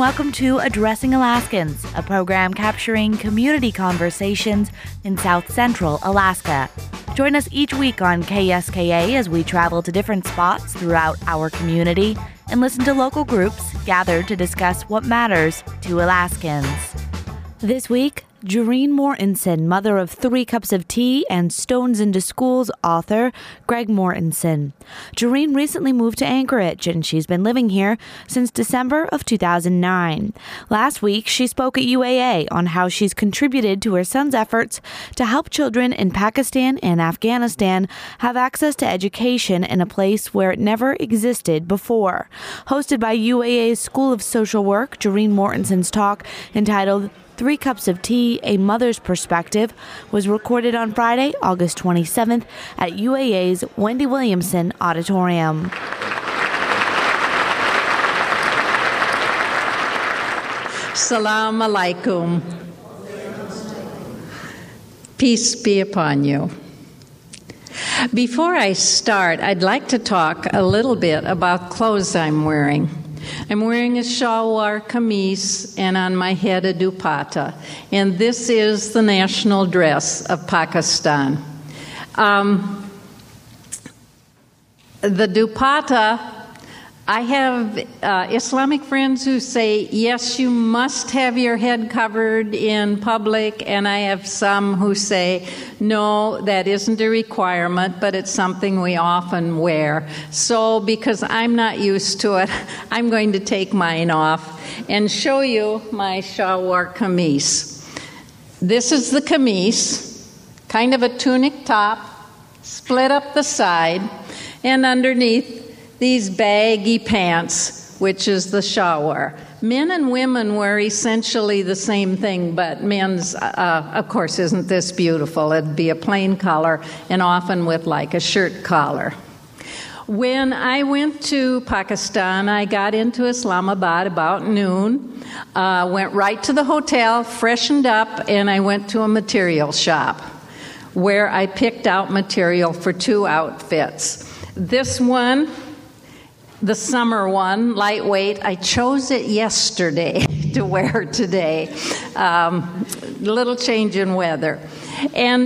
welcome to Addressing Alaskans, a program capturing community conversations in South Central Alaska. Join us each week on KSKA as we travel to different spots throughout our community and listen to local groups gathered to discuss what matters to Alaskans. This week, Jareen Mortensen, mother of 3 Cups of Tea and Stones into Schools author Greg Mortensen. Jareen recently moved to Anchorage, and she's been living here since December of 2009. Last week, she spoke at UAA on how she's contributed to her son's efforts to help children in Pakistan and Afghanistan have access to education in a place where it never existed before. Hosted by UAA's School of Social Work, Jareen Mortensen's talk, entitled 3 Cups of Tea, A Mother's Perspective, was recorded on Friday, August 27th at UAA's Wendy Williamson Auditorium. Salam alaikum. Peace be upon you. Before I start, I'd like to talk a little bit about clothes I'm wearing. I'm wearing a shalwar kameez and on my head a dupatta, and this is the national dress of Pakistan. The dupatta, I have Islamic friends who say, yes, you must have your head covered in public, and I have some who say, no, that isn't a requirement, but it's something we often wear. So because I'm not used to it, I'm going to take mine off and show you my shalwar kameez. This is the kameez, kind of a tunic top, split up the side, and underneath these baggy pants, which is the shalwar. Men and women wear essentially the same thing, but men's, of course, isn't this beautiful. It'd be a plain color and often with like a shirt collar. When I went to Pakistan, I got into Islamabad about noon, went right to the hotel, freshened up, and I went to a material shop where I picked out material for 2 outfits. This one, the summer one, lightweight, I chose it yesterday to wear today. Little change in weather. And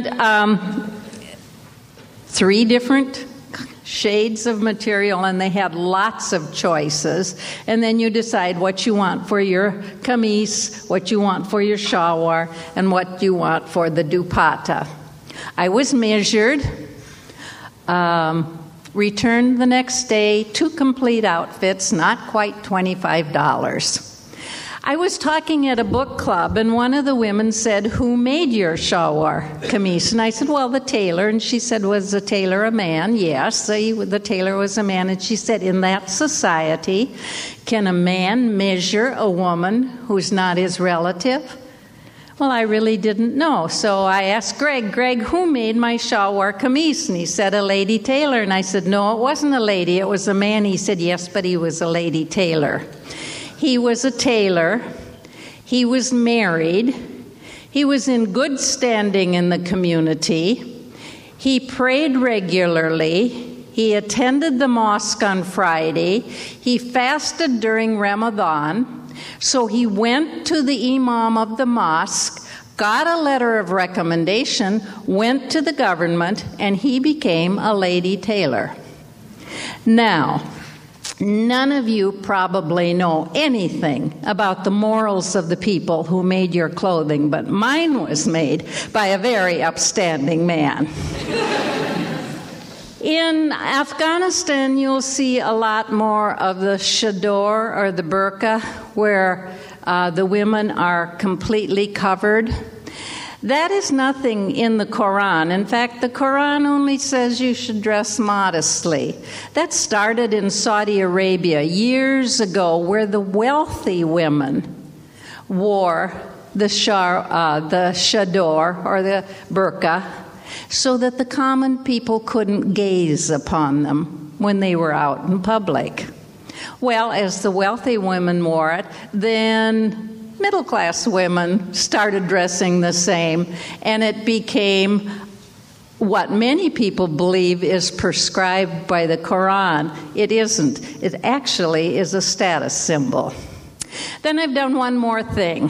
3 different shades of material, and they had lots of choices. And then you decide what you want for your kameez, what you want for your shalwar, and what you want for the dupatta. I was measured. Returned the next day, 2 complete outfits, not quite $25. I was talking at a book club, and one of the women said, who made your shalwar kameez? And I said, well, the tailor. And she said, was the tailor a man? Yes, the tailor was a man. And she said, in that society, can a man measure a woman who's not his relative? Well, I really didn't know, so I asked Greg, who made my shalwar kameez? And he said, a lady tailor. And I said, no, it wasn't a lady, it was a man. He said, yes, but he was a lady tailor. He was a tailor. He was married. He was in good standing in the community. He prayed regularly. He attended the mosque on Friday. He fasted during Ramadan. So he went to the imam of the mosque, got a letter of recommendation, went to the government, and he became a lady tailor. Now, none of you probably know anything about the morals of the people who made your clothing, but mine was made by a very upstanding man. In Afghanistan, you'll see a lot more of the chador or the burqa, where the women are completely covered. That is nothing in the Quran. In fact, the Quran only says you should dress modestly. That started in Saudi Arabia years ago, where the wealthy women wore the chador or the burqa, so that the common people couldn't gaze upon them when they were out in public. Well, as the wealthy women wore it, then middle-class women started dressing the same, and it became what many people believe is prescribed by the Quran. It isn't. It actually is a status symbol. Then I've done one more thing.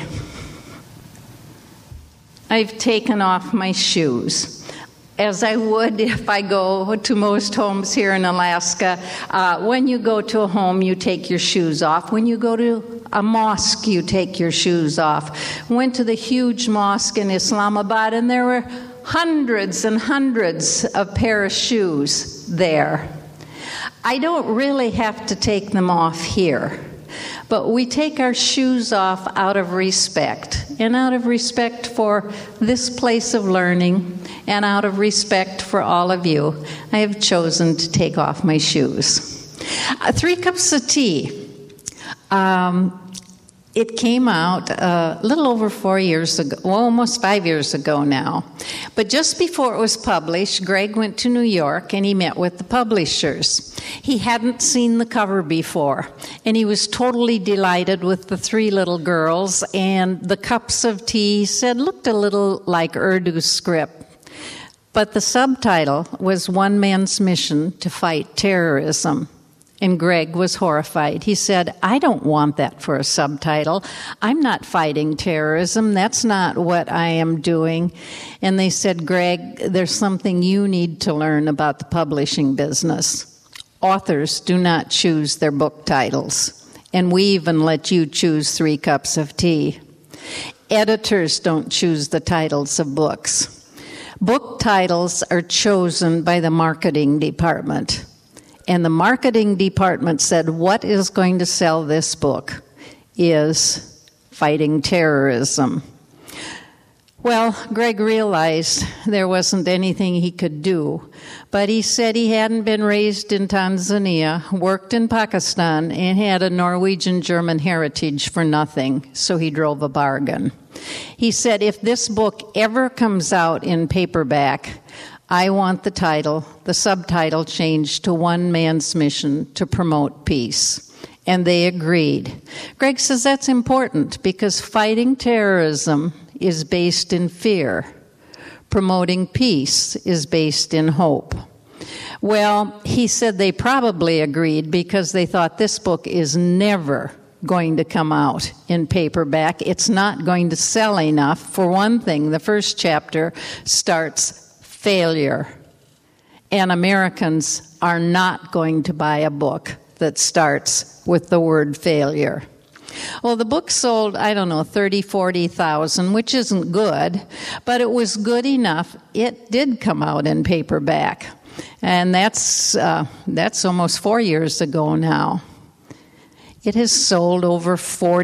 I've taken off my shoes, as I would if I go to most homes here in Alaska. When you go to a home, you take your shoes off. When you go to a mosque, you take your shoes off. Went to the huge mosque in Islamabad, and there were hundreds and hundreds of pairs of shoes there. I don't really have to take them off here, but we take our shoes off out of respect, and out of respect for this place of learning, and out of respect for all of you, I have chosen to take off my shoes. 3 Cups of Tea. It came out a little over 4 years ago, well, almost 5 years ago now. But just before it was published, Greg went to New York and he met with the publishers. He hadn't seen the cover before, and he was totally delighted with the 3 little girls, and the cups of tea, he said, looked a little like Urdu script. But the subtitle was One Man's Mission to Fight Terrorism. And Greg was horrified. He said, I don't want that for a subtitle. I'm not fighting terrorism. That's not what I am doing. And they said, Greg, there's something you need to learn about the publishing business. Authors do not choose their book titles. And we even let you choose 3 cups of tea. Editors don't choose the titles of books. Book titles are chosen by the marketing department. And the marketing department said, what is going to sell this book is fighting terrorism. Well, Greg realized there wasn't anything he could do, but he said he hadn't been raised in Tanzania, worked in Pakistan, and had a Norwegian-German heritage for nothing, so he drove a bargain. He said, if this book ever comes out in paperback, I want the subtitle changed to One Man's Mission to Promote Peace. And they agreed. Greg says that's important because fighting terrorism is based in fear. Promoting peace is based in hope. Well, he said they probably agreed because they thought this book is never going to come out in paperback. It's not going to sell enough. For one thing, the first chapter starts failure. And Americans are not going to buy a book that starts with the word failure. Well, the book sold, 40,000, which isn't good, but it was good enough. It did come out in paperback. And that's almost 4 years ago now. It has sold over 4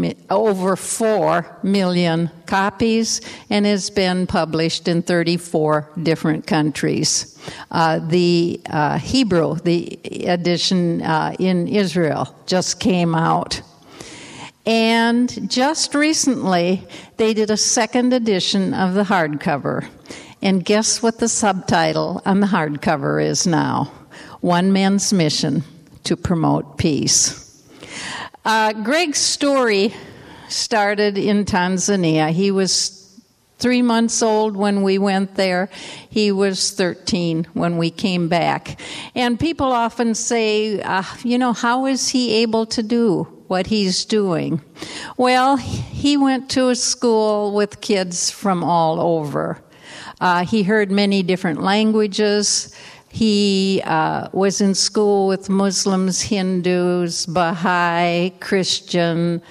million copies and has been published in 34 different countries. The Hebrew, the edition in Israel, just came out. And just recently, they did a second edition of the hardcover. And guess what the subtitle on the hardcover is now? One Man's Mission to Promote Peace. Greg's story started in Tanzania. He was 3 months old when we went there. He was 13 when we came back. And people often say, how is he able to do what he's doing? Well, he went to a school with kids from all over. He heard many different languages. He was in school with Muslims, Hindus, Baha'i, Christian.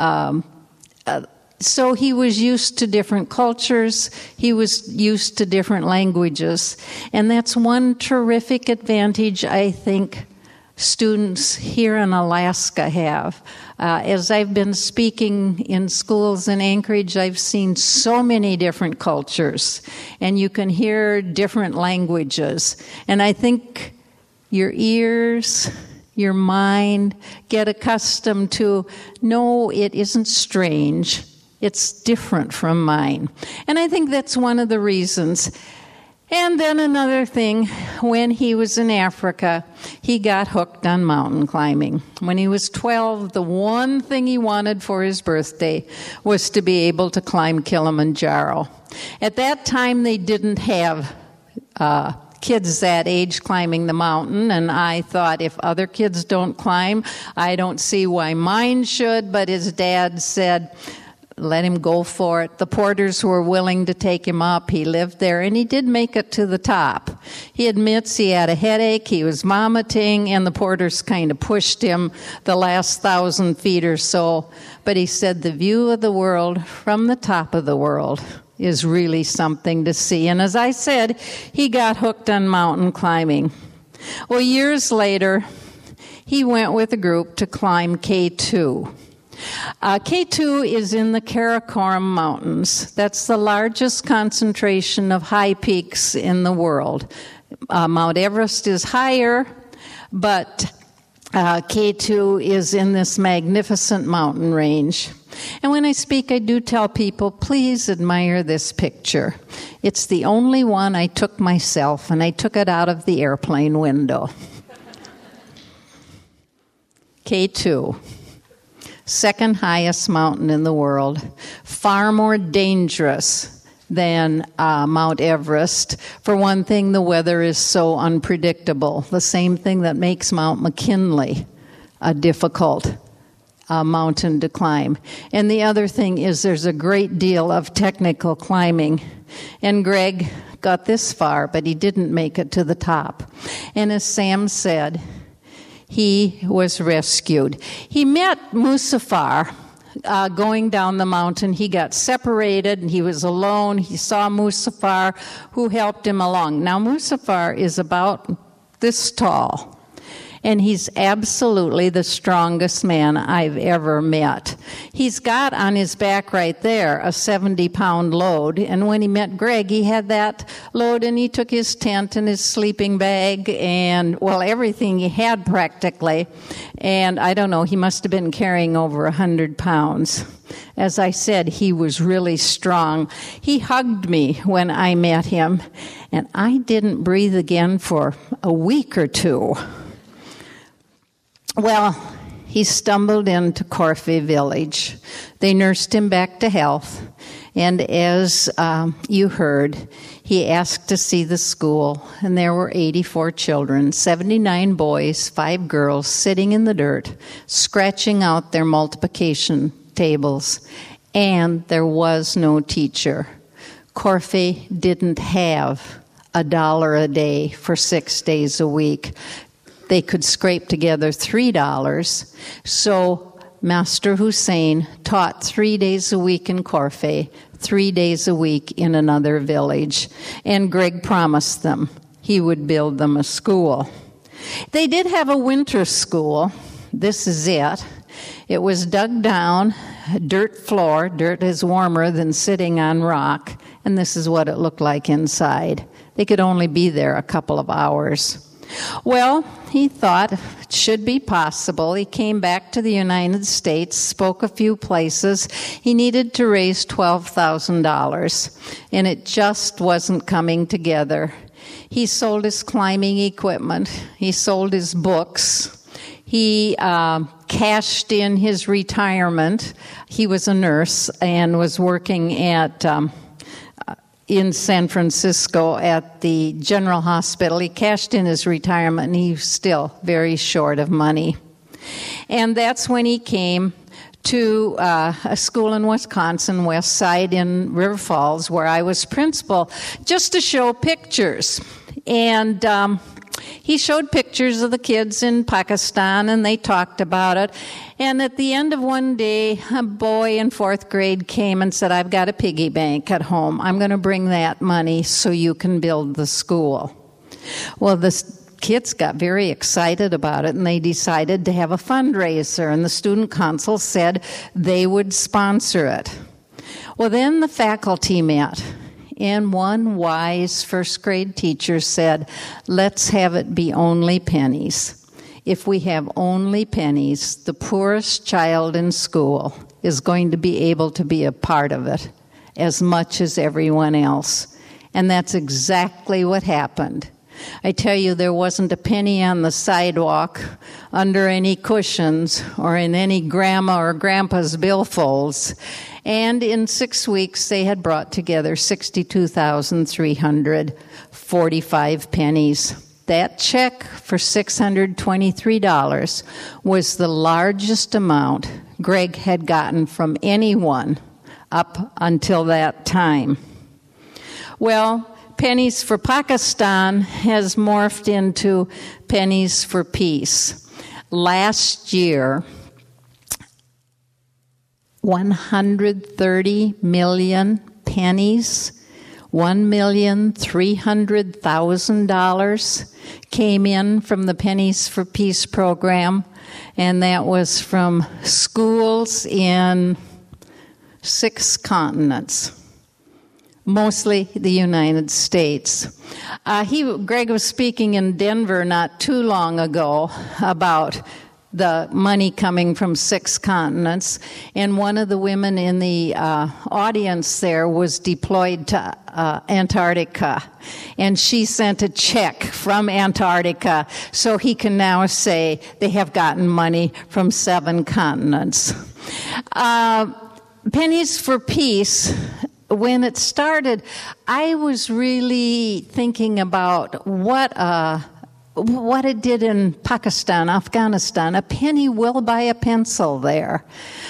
So he was used to different cultures. He was used to different languages. And that's one terrific advantage I think students here in Alaska have. As I've been speaking in schools in Anchorage, I've seen so many different cultures, and you can hear different languages. And I think your ears, your mind get accustomed to, no, it isn't strange. It's different from mine. And I think that's one of the reasons. And then another thing, when he was in Africa, he got hooked on mountain climbing. When he was 12, the one thing he wanted for his birthday was to be able to climb Kilimanjaro. At that time, they didn't have kids that age climbing the mountain, and I thought, if other kids don't climb, I don't see why mine should. But his dad said, let him go for it. The porters were willing to take him up. He lived there, and he did make it to the top. He admits he had a headache, he was vomiting, and the porters kind of pushed him the last 1,000 feet or so. But he said the view of the world from the top of the world is really something to see. And as I said, he got hooked on mountain climbing. Well, years later, he went with a group to climb K2. K2 is in the Karakoram Mountains. That's the largest concentration of high peaks in the world. Mount Everest is higher, but K2 is in this magnificent mountain range. And when I speak, I do tell people, please admire this picture. It's the only one I took myself, and I took it out of the airplane window. K2. Second highest mountain in the world, far more dangerous than Mount Everest. For one thing, the weather is so unpredictable, the same thing that makes Mount McKinley a difficult mountain to climb. And the other thing is there's a great deal of technical climbing. And Greg got this far, but he didn't make it to the top. And as Sam said, he was rescued. He met Musafar going down the mountain. He got separated and he was alone. He saw Musafar, who helped him along. Now, Musafar is about this tall, and he's absolutely the strongest man I've ever met. He's got on his back right there a 70-pound load, and when he met Greg, he had that load, and he took his tent and his sleeping bag and, well, everything he had practically, and I don't know, he must have been carrying over 100 pounds. As I said, he was really strong. He hugged me when I met him, and I didn't breathe again for a week or two. Well, he stumbled into Corfe village. They nursed him back to health, and as you heard, he asked to see the school, and there were 84 children, 79 boys, 5 girls, sitting in the dirt, scratching out their multiplication tables, and there was no teacher. Corfe didn't have $1 a day for 6 days a week. They could scrape together $3, so Master Hussein taught 3 days a week in Corfe, 3 days a week in another village, and Greg promised them he would build them a school. They did have a winter school. This is it. It was dug down, dirt floor. Dirt is warmer than sitting on rock, and this is what it looked like inside. They could only be there a couple of hours. Well, he thought it should be possible. He came back to the United States, spoke a few places. He needed to raise $12,000, and it just wasn't coming together. He sold his climbing equipment. He sold his books. He cashed in his retirement. He was a nurse and was working at in San Francisco at the General Hospital. He cashed in his retirement, and he was still very short of money. And that's when he came to a school in Wisconsin, West Side in River Falls, where I was principal, just to show pictures. And he showed pictures of the kids in Pakistan, and they talked about it. And at the end of one day, a boy in 4th grade came and said, I've got a piggy bank at home. I'm going to bring that money so you can build the school. Well, the kids got very excited about it, and they decided to have a fundraiser, and the student council said they would sponsor it. Well, then the faculty met. And one wise 1st grade teacher said, let's have it be only pennies. If we have only pennies, the poorest child in school is going to be able to be a part of it as much as everyone else. And that's exactly what happened. I tell you, there wasn't a penny on the sidewalk, under any cushions, or in any grandma or grandpa's billfolds. And in 6 weeks, they had brought together 62,345 pennies. That check for $623 was the largest amount Greg had gotten from anyone up until that time. Well, Pennies for Pakistan has morphed into Pennies for Peace. Last year, 130 million pennies, $1,300,000 came in from the Pennies for Peace program, and that was from schools in 6 continents, mostly the United States. Greg was speaking in Denver not too long ago about the money coming from 6 continents, and one of the women in the audience there was deployed to Antarctica, and she sent a check from Antarctica, so he can now say they have gotten money from 7 continents. Pennies for Peace, when it started, I was really thinking about what it did in Pakistan, Afghanistan. A penny will buy a pencil there.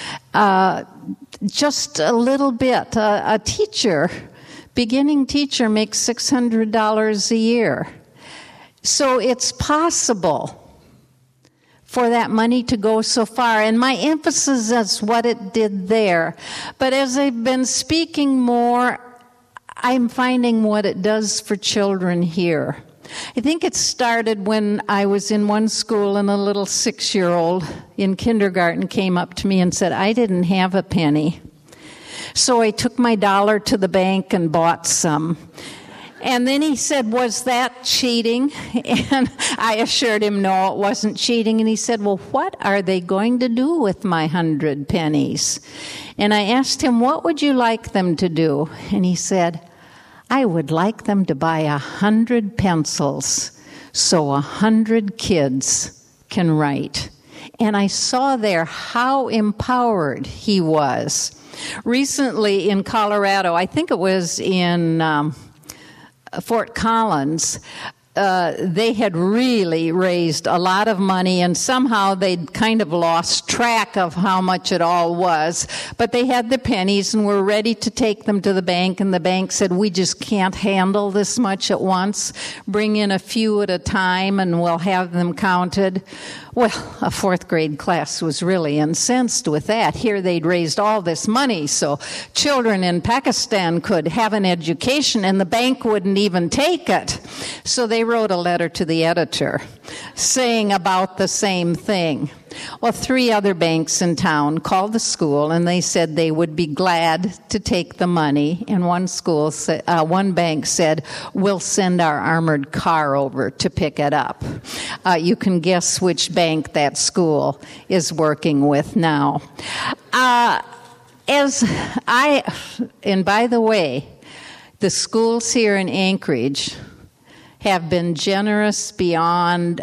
Just a little bit. A teacher, beginning teacher, makes $600 a year. So it's possible for that money to go so far. And my emphasis is what it did there. But as I've been speaking more, I'm finding what it does for children here. I think it started when I was in one school and a little 6-year-old in kindergarten came up to me and said, I didn't have a penny. So I took my dollar to the bank and bought some. And then he said, was that cheating? And I assured him, no, it wasn't cheating. And he said, well, what are they going to do with my 100 pennies? And I asked him, what would you like them to do? And he said, I would like them to buy 100 pencils so 100 kids can write. And I saw there how empowered he was. Recently in Colorado, I think it was in Fort Collins, they had really raised a lot of money, and somehow they'd kind of lost track of how much it all was. But they had the pennies and were ready to take them to the bank, and the bank said, we just can't handle this much at once. Bring in a few at a time, and we'll have them counted. Well, a 4th grade class was really incensed with that. Here they'd raised all this money so children in Pakistan could have an education, and the bank wouldn't even take it. So they wrote a letter to the editor saying about the same thing. Well, 3 other banks in town called the school, and they said they would be glad to take the money. And one bank said, we'll send our armored car over to pick it up. You can guess which bank that school is working with now. And by the way, the schools here in Anchorage have been generous beyond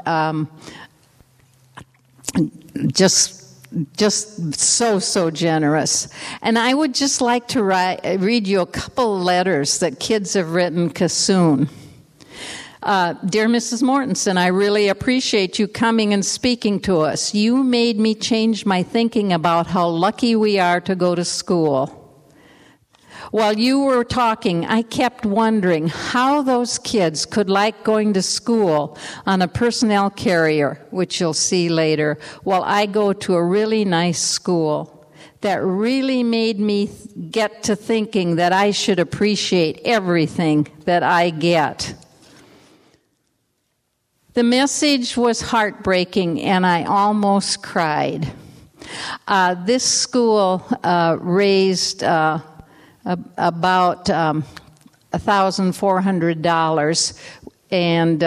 just so generous. And I would just like to read you a couple letters that kids have written Kassoon. Dear Mrs. Mortensen, I really appreciate you coming and speaking to us. You made me change my thinking about how lucky we are to go to school. While you were talking, I kept wondering how those kids could like going to school on a personnel carrier, which you'll see later, while I go to a really nice school. That really made me get to thinking that I should appreciate everything that I get. The message was heartbreaking, and I almost cried. This school raised about $1,400, and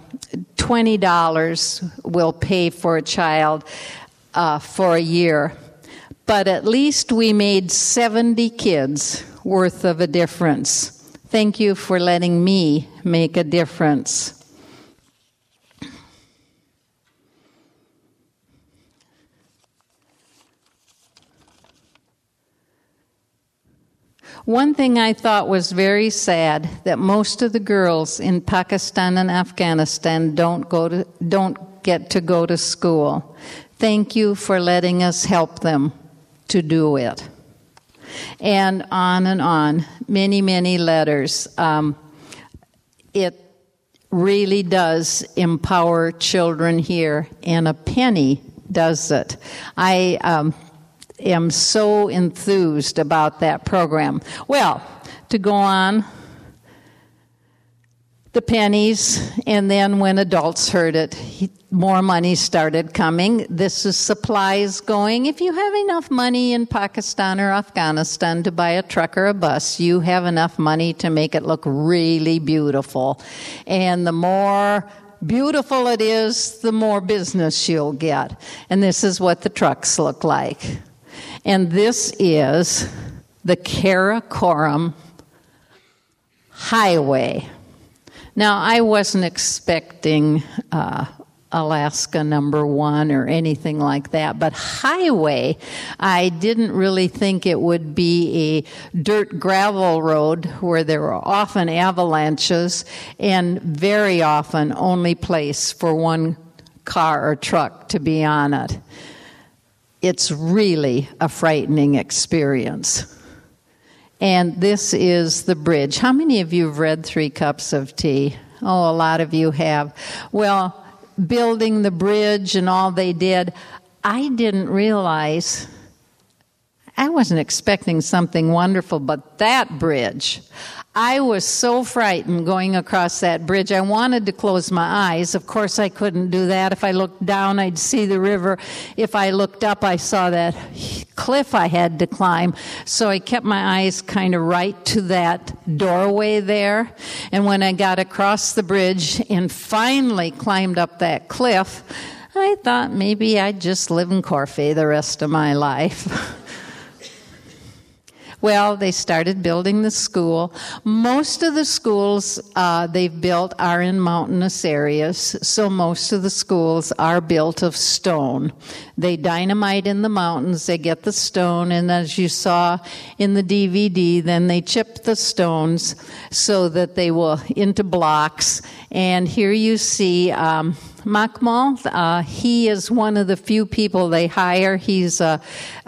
$20 will pay for a child for a year. But at least we made 70 kids worth of a difference. Thank you for letting me make a difference. One thing I thought was very sad, that most of the girls in Pakistan and Afghanistan don't get to go to school. Thank you for letting us help them to do it. And on, many, many letters. It really does empower children here, and a penny does it. I am so enthused about that program. Well, to go on, the pennies, and then when adults heard it, more money started coming. This is supplies going. If you have enough money in Pakistan or Afghanistan to buy a truck or a bus, you have enough money to make it look really beautiful. And the more beautiful it is, the more business you'll get. And this is what the trucks look like. And this is the Karakoram Highway. Now, I wasn't expecting Alaska #1 or anything like that, but highway, I didn't really think it would be a dirt gravel road where there were often avalanches and very often only place for one car or truck to be on it. It's really a frightening experience. And this is the bridge. How many of you have read 3 Cups of Tea? Oh, a lot of you have. Well, building the bridge and all they did, I didn't realize, I wasn't expecting something wonderful, but that bridge, I was so frightened going across that bridge. I wanted to close my eyes. Of course, I couldn't do that. If I looked down, I'd see the river. If I looked up, I saw that cliff I had to climb. So I kept my eyes kind of right to that doorway there. And when I got across the bridge and finally climbed up that cliff, I thought maybe I'd just live in Corfe the rest of my life. Well, they started building the school. Most of the schools they've built are in mountainous areas, so most of the schools are built of stone. They dynamite in the mountains, they get the stone, and as you saw in the DVD, then they chip the stones so that they will into blocks. And here you see Makmal. He is one of the few people they hire. He's a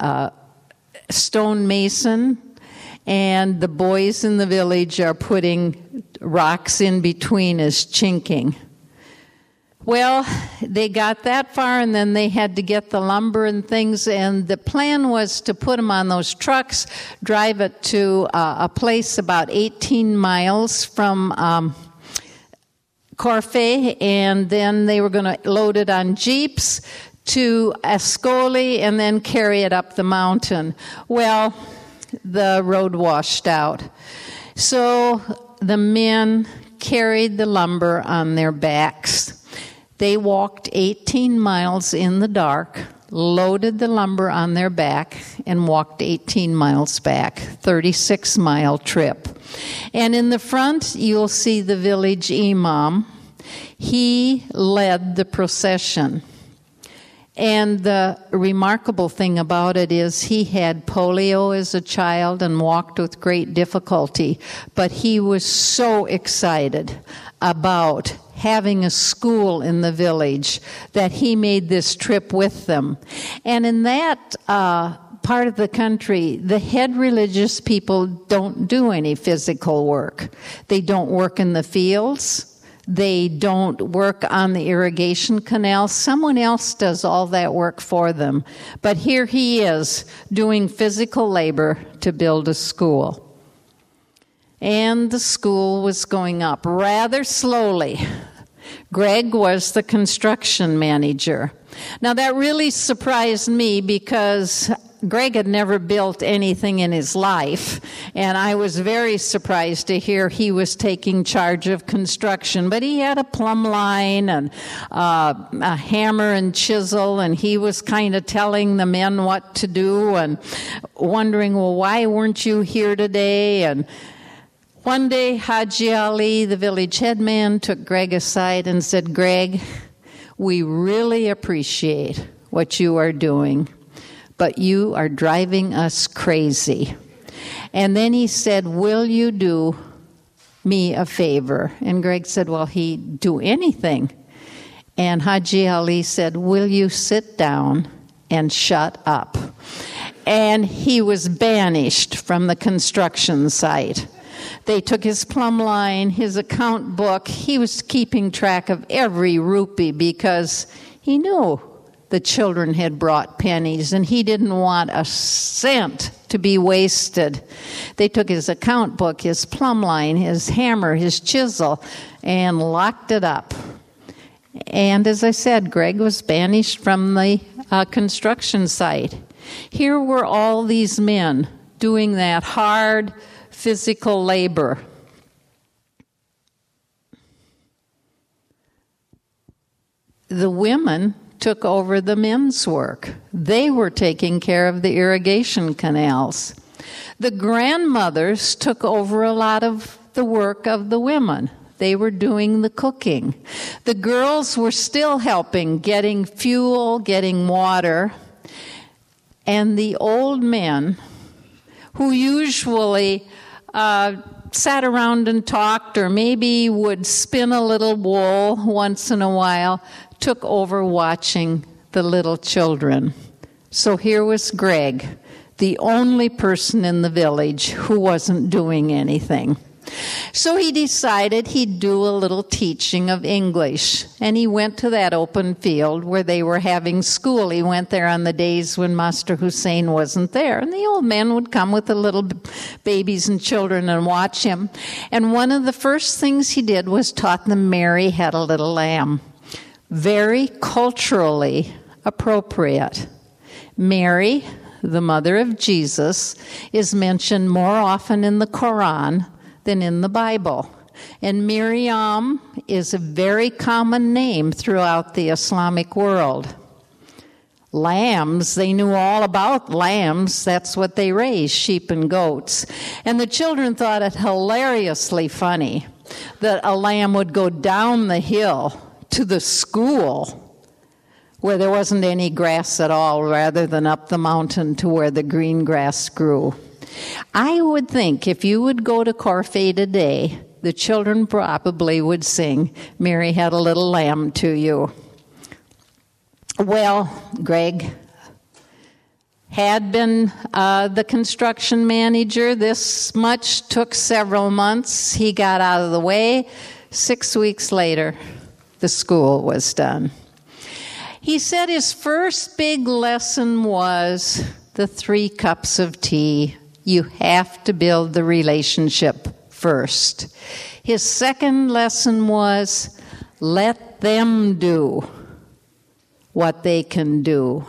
stonemason. And the boys in the village are putting rocks in between as chinking. Well, they got that far, and then they had to get the lumber and things, and the plan was to put them on those trucks, drive it to a place about 18 miles from Corfe, and then they were going to load it on jeeps to Ascoli and then carry it up the mountain. Well, the road washed out. So the men carried the lumber on their backs. They walked 18 miles in the dark, loaded the lumber on their back, and walked 18 miles back, 36-mile trip. And in the front, you'll see the village imam. He led the procession. And the remarkable thing about it is he had polio as a child and walked with great difficulty, but he was so excited about having a school in the village that he made this trip with them. And in that part of the country, the head religious people don't do any physical work. They don't work in the fields. They don't work on the irrigation canal. Someone else does all that work for them. But here he is doing physical labor to build a school. And the school was going up rather slowly. Greg was the construction manager. Now that really surprised me because Greg had never built anything in his life, and I was very surprised to hear he was taking charge of construction. But he had a plumb line and a hammer and chisel, and he was kind of telling the men what to do and wondering, well, why weren't you here today? And one day, Haji Ali, the village headman, took Greg aside and said, Greg, we really appreciate what you are doing, but you are driving us crazy. And then he said, will you do me a favor? And Greg said, well, he'd do anything. And Haji Ali said, will you sit down and shut up? And he was banished from the construction site. They took his plumb line, his account book. He was keeping track of every rupee because he knew the children had brought pennies and he didn't want a cent to be wasted. They took his account book, his plumb line, his hammer, his chisel, and locked it up. And as I said, Greg was banished from the construction site. Here were all these men doing that hard physical labor. The women took over the men's work. They were taking care of the irrigation canals. The grandmothers took over a lot of the work of the women. They were doing the cooking. The girls were still helping, getting fuel, getting water. And the old men, who usually sat around and talked or maybe would spin a little wool once in a while, took over watching the little children. So here was Greg, the only person in the village who wasn't doing anything. So he decided he'd do a little teaching of English, and he went to that open field where they were having school. He went there on the days when Master Hussein wasn't there, and the old men would come with the little babies and children and watch him. And one of the first things he did was taught them Mary had a little lamb. Very culturally appropriate. Mary, the mother of Jesus, is mentioned more often in the Quran than in the Bible. And Miriam is a very common name throughout the Islamic world. Lambs, they knew all about lambs. That's what they raised, sheep and goats. And the children thought it hilariously funny that a lamb would go down the hill to the school where there wasn't any grass at all, rather than up the mountain to where the green grass grew. I would think if you would go to Corfe today, the children probably would sing, Mary Had a Little Lamb to you. Well, Greg had been the construction manager. This much took several months. He got out of the way. 6 weeks later, the school was done. He said his first big lesson was the 3 cups of tea. You have to build the relationship first. His second lesson was, let them do what they can do.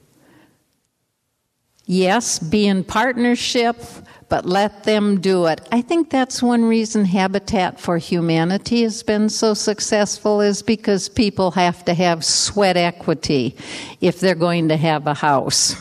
Yes, be in partnership, but let them do it. I think that's one reason Habitat for Humanity has been so successful, is because people have to have sweat equity if they're going to have a house.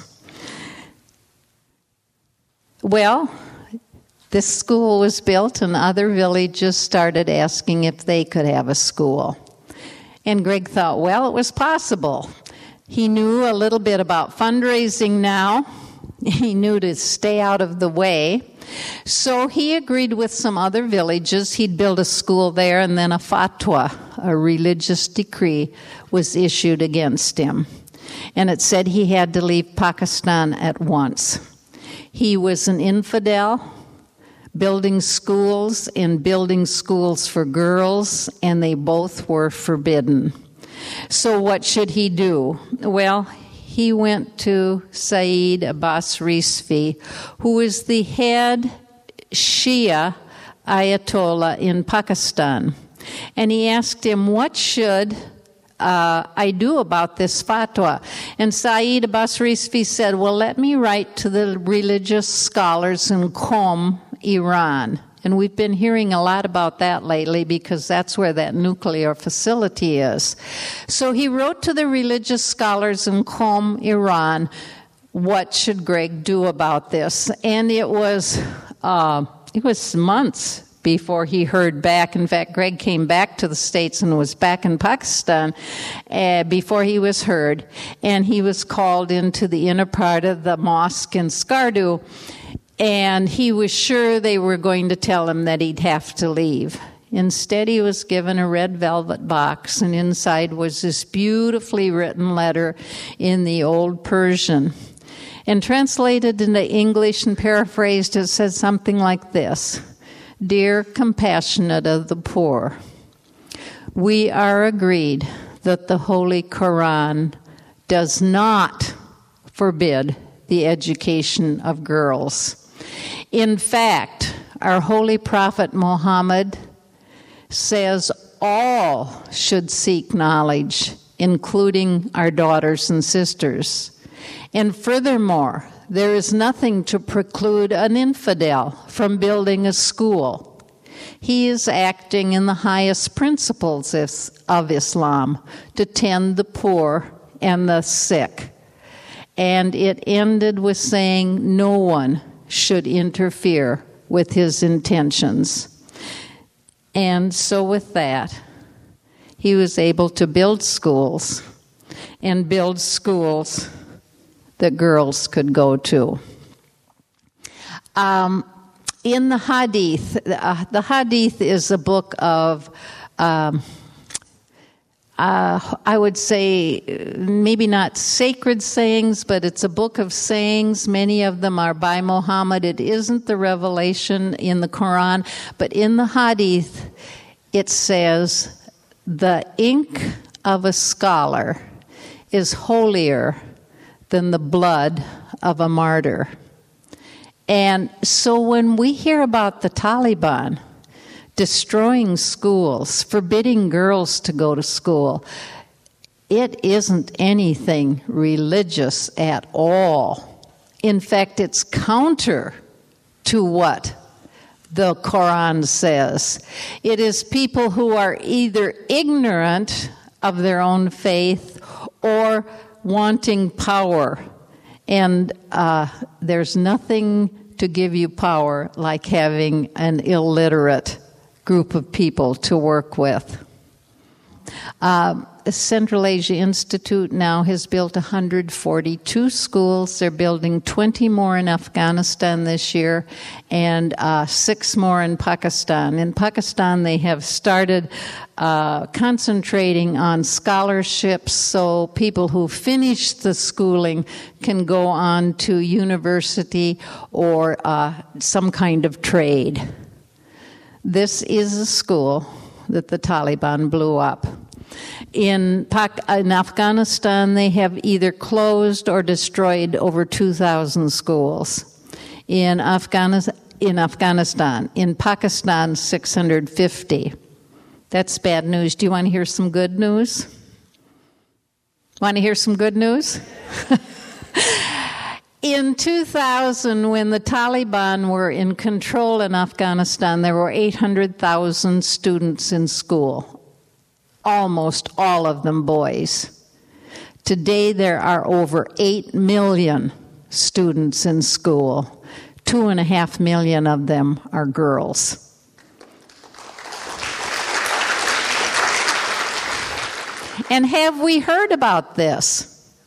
Well, this school was built and other villages started asking if they could have a school. And Greg thought, well, it was possible. He knew a little bit about fundraising now. He knew to stay out of the way. So he agreed with some other villages. He'd build a school there, and then a fatwa, a religious decree, was issued against him. And it said he had to leave Pakistan at once. He was an infidel, building schools for girls, and they both were forbidden. So what should he do? Well, he went to Saeed Abbas Rizvi, who is the head Shia Ayatollah in Pakistan. And he asked him, what should I do about this fatwa? And Saeed Abbas Rizvi said, well, let me write to the religious scholars in Qom, Iran. And we've been hearing a lot about that lately because that's where that nuclear facility is. So he wrote to the religious scholars in Qom, Iran, what should Greg do about this? And it was months before he heard back. In fact, Greg came back to the States and was back in Pakistan before he was heard. And he was called into the inner part of the mosque in Skardu. And he was sure they were going to tell him that he'd have to leave. Instead, he was given a red velvet box, and inside was this beautifully written letter in the Old Persian. And translated into English and paraphrased, it says something like this: Dear compassionate of the poor, we are agreed that the Holy Quran does not forbid the education of girls. In fact, our Holy Prophet Muhammad says all should seek knowledge, including our daughters and sisters. And furthermore, there is nothing to preclude an infidel from building a school. He is acting in the highest principles of Islam to tend the poor and the sick. And it ended with saying no one should interfere with his intentions. And so with that, he was able to build schools and build schools that girls could go to. In the Hadith, the Hadith is a book of, I would say, maybe not sacred sayings, but it's a book of sayings. Many of them are by Muhammad. It isn't the revelation in the Quran, but in the Hadith, it says, the ink of a scholar is holier than the blood of a martyr. And so when we hear about the Taliban destroying schools, forbidding girls to go to school, it isn't anything religious at all. In fact, it's counter to what the Quran says. It is people who are either ignorant of their own faith or wanting power. And there's nothing to give you power like having an illiterate group of people to work with. Central Asia Institute now has built 142 schools. They're building 20 more in Afghanistan this year and 6 more in Pakistan. In Pakistan, they have started concentrating on scholarships so people who finish the schooling can go on to university or some kind of trade. This is a school that the Taliban blew up. In Afghanistan, they have either closed or destroyed over 2,000 schools. In Afghanistan. In Pakistan, 650. That's bad news. Do you want to hear some good news? Want to hear some good news? In 2000, when the Taliban were in control in Afghanistan, there were 800,000 students in school. Almost all of them boys. Today there are over 8 million students in school. 2.5 million of them are girls. And have we heard about this?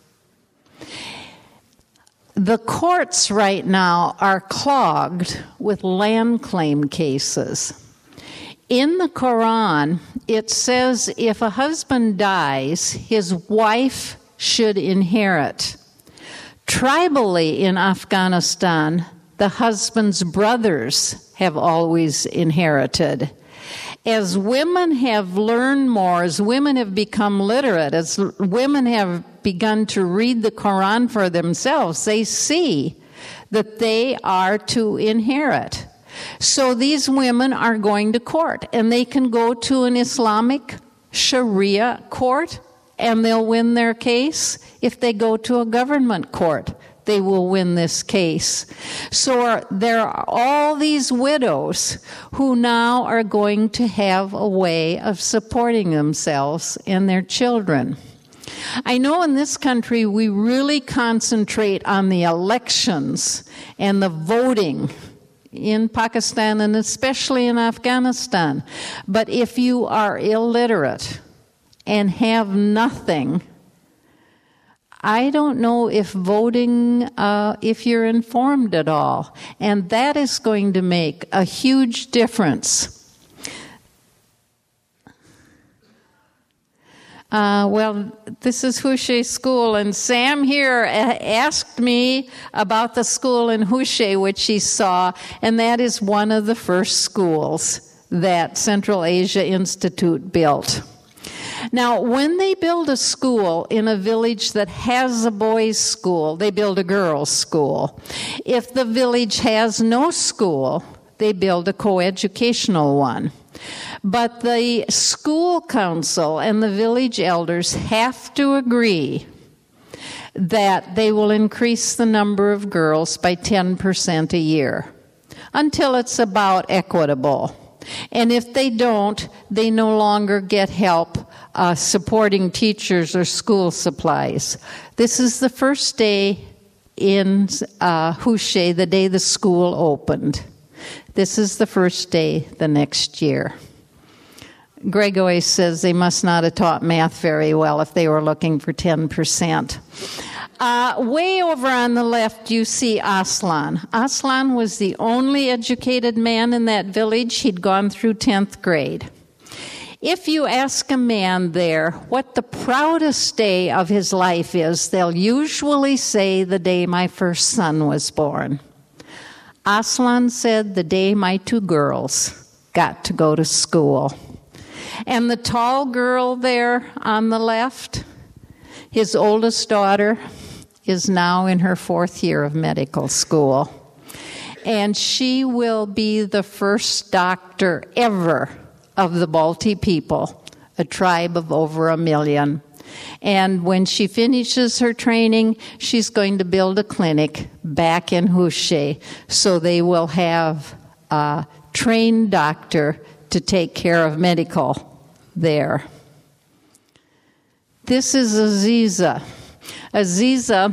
The courts right now are clogged with land claim cases. In the Quran, it says if a husband dies, his wife should inherit. Tribally in Afghanistan, the husband's brothers have always inherited. As women have learned more, as women have become literate, as women have begun to read the Quran for themselves, they see that they are to inherit. So these women are going to court, and they can go to an Islamic Sharia court, and they'll win their case. If they go to a government court, they will win this case. So there are all these widows who now are going to have a way of supporting themselves and their children. I know in this country we really concentrate on the elections and the voting in Pakistan and especially in Afghanistan. But if you are illiterate and have nothing, I don't know if voting, if you're informed at all. And that is going to make a huge difference. Well, this is Houchet School, and Sam here asked me about the school in Houchet, which he saw, and that is one of the first schools that Central Asia Institute built. Now, when they build a school in a village that has a boys' school, they build a girls' school. If the village has no school, they build a coeducational one. But the school council and the village elders have to agree that they will increase the number of girls by 10% a year until it's about equitable. And if they don't, they no longer get help supporting teachers or school supplies. This is the first day in Houchet, the day the school opened. This is the first day the next year. Greg always says they must not have taught math very well if they were looking for 10%. Way over on the left, you see Aslan. Aslan was the only educated man in that village. He'd gone through 10th grade. If you ask a man there what the proudest day of his life is, they'll usually say the day my first son was born. Aslan said the day my 2 girls got to go to school. And the tall girl there on the left, his oldest daughter, is now in her 4th year of medical school. And she will be the first doctor ever of the Balti people, a tribe of over 1 million. And when she finishes her training, she's going to build a clinic back in Houchet, so they will have a trained doctor to take care of medical there. This is Aziza. Aziza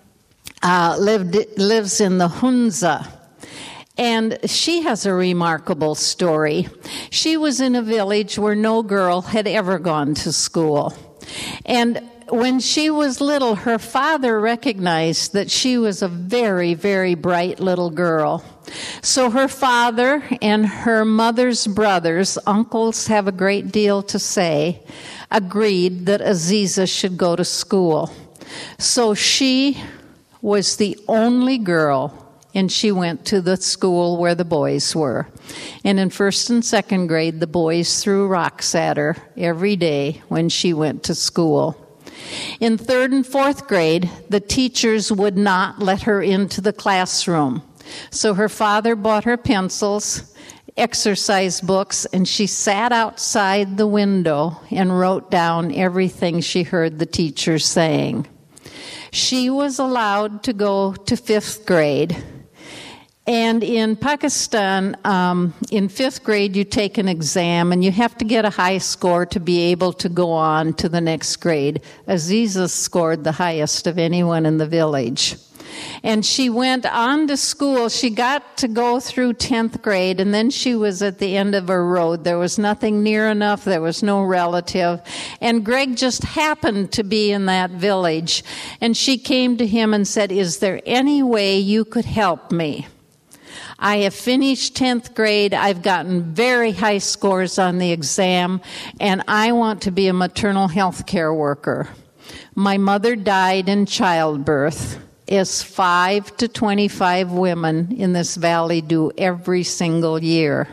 lives in the Hunza, and she has a remarkable story. She was in a village where no girl had ever gone to school. And when she was little, her father recognized that she was a very, very bright little girl. So her father and her mother's brothers, uncles have a great deal to say, agreed that Aziza should go to school. So she was the only girl, and she went to the school where the boys were. And in 1st and 2nd grade, the boys threw rocks at her every day when she went to school. In 3rd and 4th grade, the teachers would not let her into the classroom. So her father bought her pencils, exercise books, and she sat outside the window and wrote down everything she heard the teachers saying. She was allowed to go to 5th grade. And in Pakistan, in 5th grade, you take an exam, and you have to get a high score to be able to go on to the next grade. Aziza scored the highest of anyone in the village. And she went on to school. She got to go through 10th grade, and then she was at the end of her road. There was nothing near enough. There was no relative. And Greg just happened to be in that village. And she came to him and said, "Is there any way you could help me? I have finished 10th grade. I've gotten very high scores on the exam, and I want to be a maternal health care worker. My mother died in childbirth, as 5 to 25 women in this valley do every single year."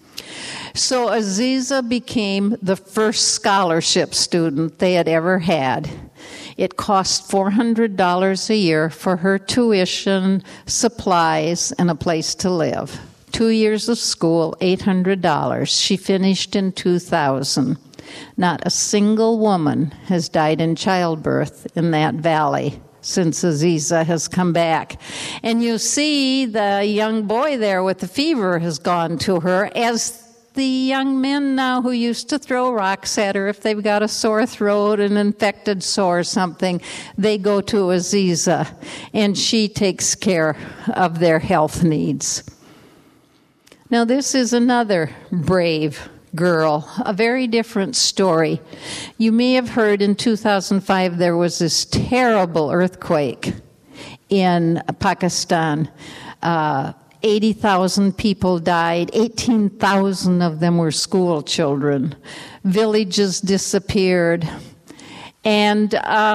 So Aziza became the first scholarship student they had ever had. It cost $400 a year for her tuition, supplies, and a place to live. 2 years of school, $800. She finished in 2000. Not a single woman has died in childbirth in that valley since Aziza has come back. And you see the young boy there with the fever has gone to her, as the young men now who used to throw rocks at her if they've got a sore throat, an infected sore or something, they go to Aziza, and she takes care of their health needs. Now this is another brave girl, a very different story. You may have heard in 2005 there was this terrible earthquake in Pakistan. 80,000 people died. 18,000 of them were school children. Villages disappeared. And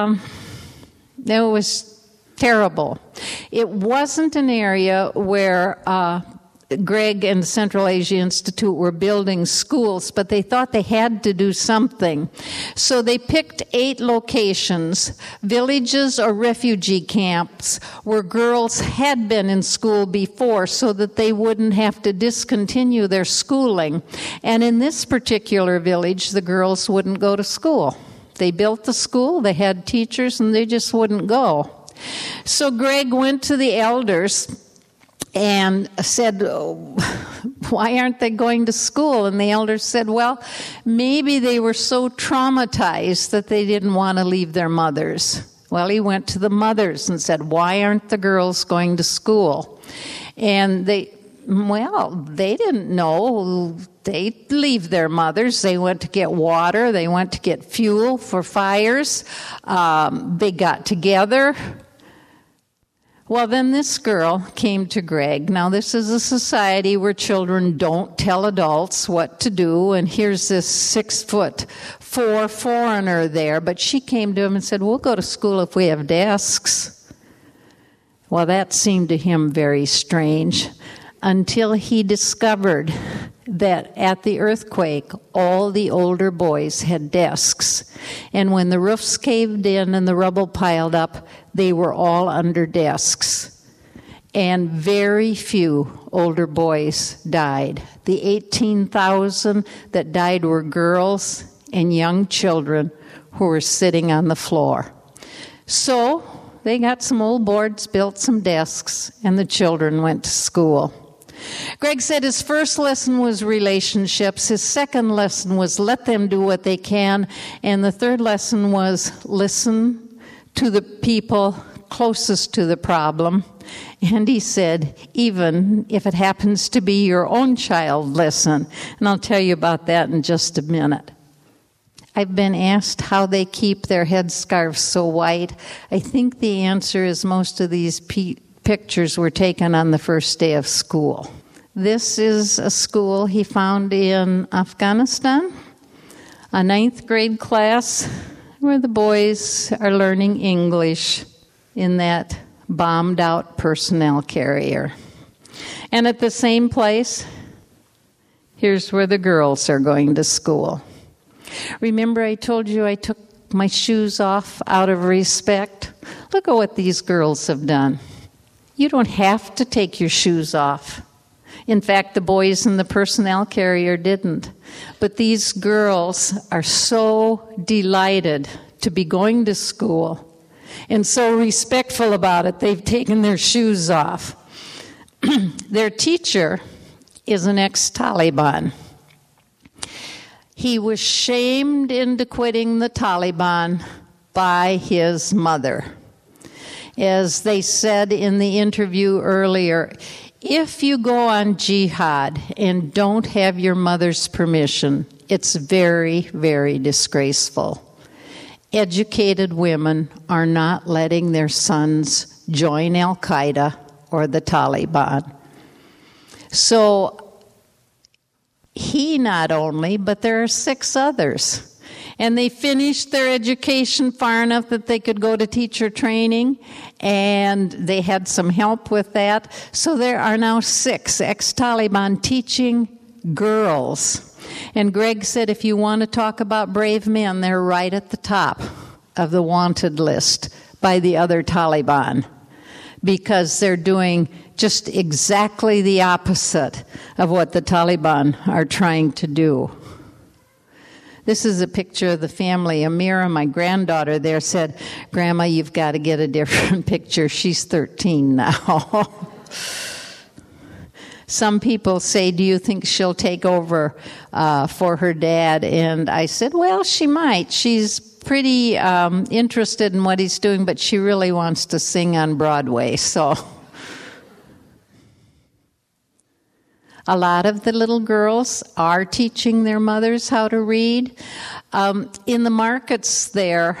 it was terrible. It wasn't an area where Greg and the Central Asia Institute were building schools, but they thought they had to do something. So they picked 8 locations, villages or refugee camps, where girls had been in school before so that they wouldn't have to discontinue their schooling. And in this particular village, the girls wouldn't go to school. They built the school, they had teachers, and they just wouldn't go. So Greg went to the elders and said, why aren't they going to school? And the elders said, well, maybe they were so traumatized that they didn't want to leave their mothers. Well, he went to the mothers and said, why aren't the girls going to school? And they didn't know. They'd leave their mothers. They went to get water. They went to get fuel for fires. They got together. Well, then this girl came to Greg. Now, this is a society where children don't tell adults what to do, and here's this 6'4" foreigner there. But she came to him and said, we'll go to school if we have desks. Well, that seemed to him very strange until he discovered that at the earthquake, all the older boys had desks. And when the roofs caved in and the rubble piled up, they were all under desks. And very few older boys died. The 18,000 that died were girls and young children who were sitting on the floor. So they got some old boards, built some desks, and the children went to school. Greg said his first lesson was relationships, his second lesson was let them do what they can, and the third lesson was listen to the people closest to the problem. And he said, even if it happens to be your own child, listen. And I'll tell you about that in just a minute. I've been asked how they keep their headscarves so white. I think the answer is most of these pictures were taken on the first day of school. This is a school he found in Afghanistan, a 9th grade class where the boys are learning English in that bombed out personnel carrier. And at the same place, here's where the girls are going to school. Remember I told you I took my shoes off out of respect? Look at what these girls have done. You don't have to take your shoes off. In fact, the boys in the personnel carrier didn't. But these girls are so delighted to be going to school and so respectful about it, they've taken their shoes off. Their teacher is an ex-Taliban. He was shamed into quitting the Taliban by his mother. As they said in the interview earlier, if you go on jihad and don't have your mother's permission, it's very, very disgraceful. Educated women are not letting their sons join Al-Qaeda or the Taliban. So he not only, but there are 6 others. And they finished their education far enough that they could go to teacher training, and they had some help with that. So there are now 6 ex-Taliban teaching girls. And Greg said, if you want to talk about brave men, they're right at the top of the wanted list by the other Taliban, because they're doing just exactly the opposite of what the Taliban are trying to do. This is a picture of the family. Amira, my granddaughter there, said, Grandma, you've got to get a different picture. She's 13 now. Some people say, do you think she'll take over for her dad? And I said, well, she might. She's pretty interested in what he's doing, but she really wants to sing on Broadway. So A lot of the little girls are teaching their mothers how to read. In the markets there,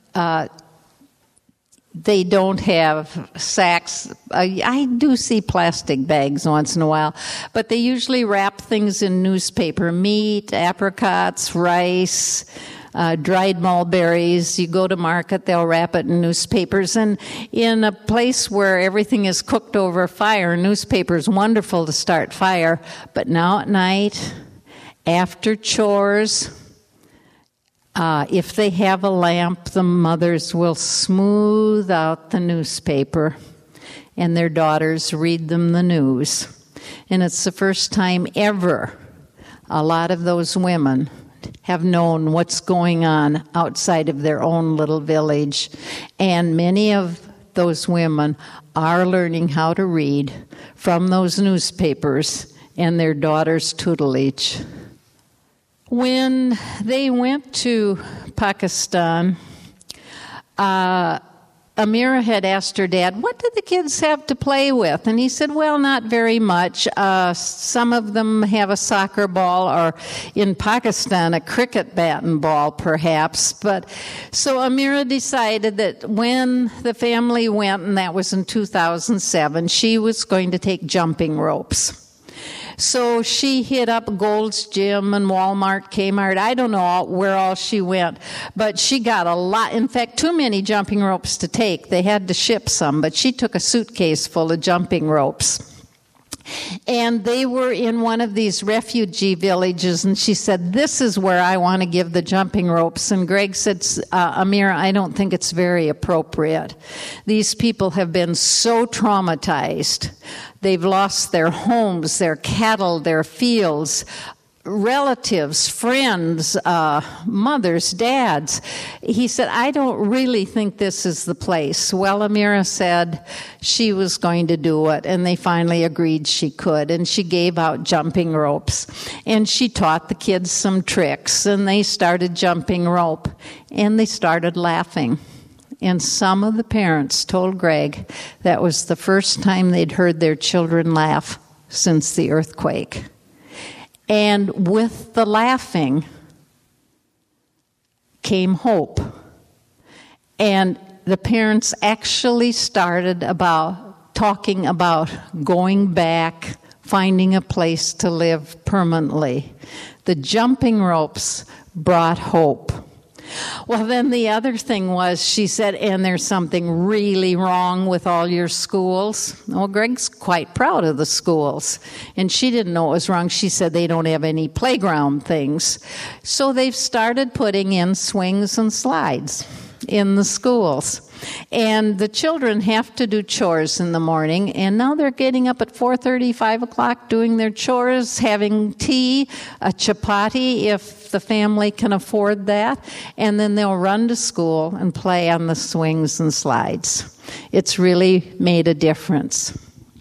they don't have sacks. I do see plastic bags once in a while, but they usually wrap things in newspaper, meat, apricots, rice, dried mulberries. You go to market, they'll wrap it in newspapers. And in a place where everything is cooked over fire, newspaper is wonderful to start fire. But now at night, after chores, if they have a lamp, the mothers will smooth out the newspaper and their daughters read them the news. And it's the first time ever a lot of those women have known what's going on outside of their own little village. And many of those women are learning how to read from those newspapers and their daughters' tutelage. When they went to Pakistan, Amira had asked her dad, what do the kids have to play with? And he said, well, not very much. Some of them have a soccer ball, or in Pakistan, a cricket bat and ball, perhaps. But so Amira decided that when the family went, and that was in 2007, she was going to take jumping ropes. So she hit up Gold's Gym and Walmart, Kmart. I don't know where all she went, but she got a lot. In fact, too many jumping ropes to take. They had to ship some, but she took a suitcase full of jumping ropes. And they were in one of these refugee villages, and she said, this is where I want to give the jumping ropes. And Greg said, Amira, I don't think it's very appropriate. These people have been so traumatized. They've lost their homes, their cattle, their fields, relatives, friends, mothers, dads. He said, I don't really think this is the place. Well, Amira said she was going to do it, and they finally agreed she could, and she gave out jumping ropes. And she taught the kids some tricks, and they started jumping rope, and they started laughing. And some of the parents told Greg that was the first time they'd heard their children laugh since the earthquake. And with the laughing came hope. And the parents actually started talking about going back, finding a place to live permanently. The jumping ropes brought hope. Well, then the other thing was, she said, and there's something really wrong with all your schools. Well, Greg's quite proud of the schools, and she didn't know what was wrong. She said they don't have any playground things. So they've started putting in swings and slides in the schools. And the children have to do chores in the morning, and now they're getting up at 4:30, 5 o'clock, doing their chores, having tea, a chapati if the family can afford that, and then they'll run to school and play on the swings and slides. It's really made a difference.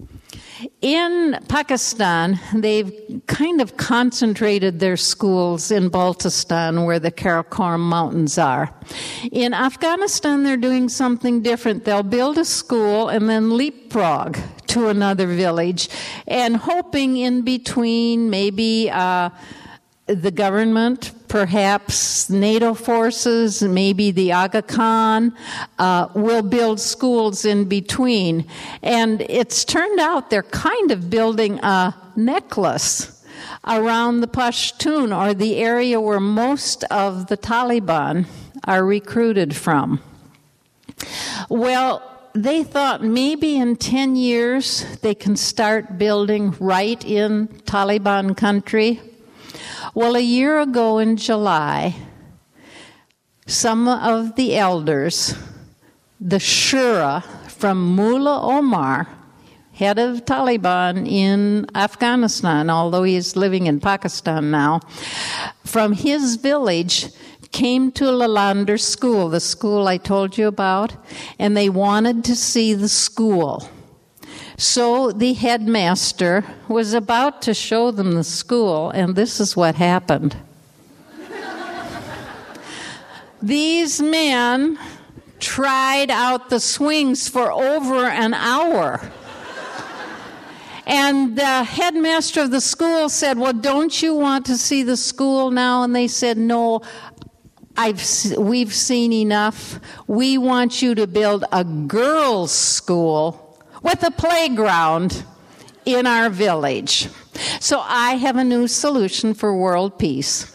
In Pakistan, they've kind of concentrated their schools in Baltistan, where the Karakoram Mountains are. In Afghanistan, they're doing something different. They'll build a school and then leapfrog to another village, and hoping in between maybe the government, perhaps NATO forces, maybe the Aga Khan, will build schools in between. And it's turned out they're kind of building a necklace around the Pashtun, or the area where most of the Taliban are recruited from. Well, they thought maybe in 10 years they can start building right in Taliban country. Well, a year ago in July, some of the elders, the Shura from Mullah Omar, head of Taliban in Afghanistan, although he is living in Pakistan now, from his village came to Lalander School, the school I told you about, and they wanted to see the school. So the headmaster was about to show them the school, and this is what happened. These men tried out the swings for over an hour. And the headmaster of the school said, well, don't you want to see the school now? And they said, no, we've seen enough. We want you to build a girls' school with a playground in our village. So I have a new solution for world peace.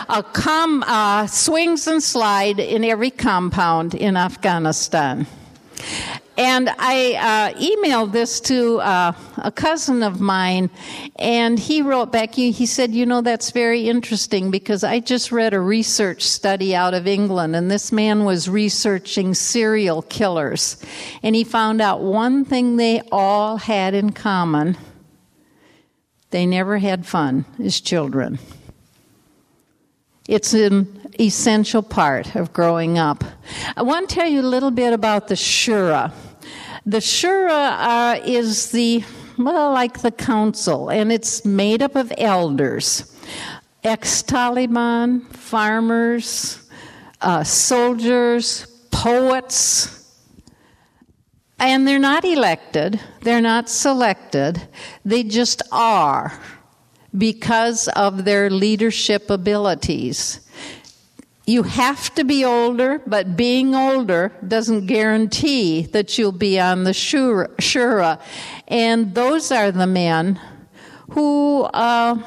Swings and slide in every compound in Afghanistan. And I emailed this to a cousin of mine, and he wrote back, he said, that's very interesting because I just read a research study out of England, and this man was researching serial killers. And he found out one thing they all had in common. They never had fun as children. It's an essential part of growing up. I want to tell you a little bit about the Shura. The Shura is like the council, and it's made up of elders, ex-Taliban, farmers, soldiers, poets. And they're not elected, they're not selected, they just are because of their leadership abilities. You have to be older, but being older doesn't guarantee that you'll be on the Shura. And those are the men who are,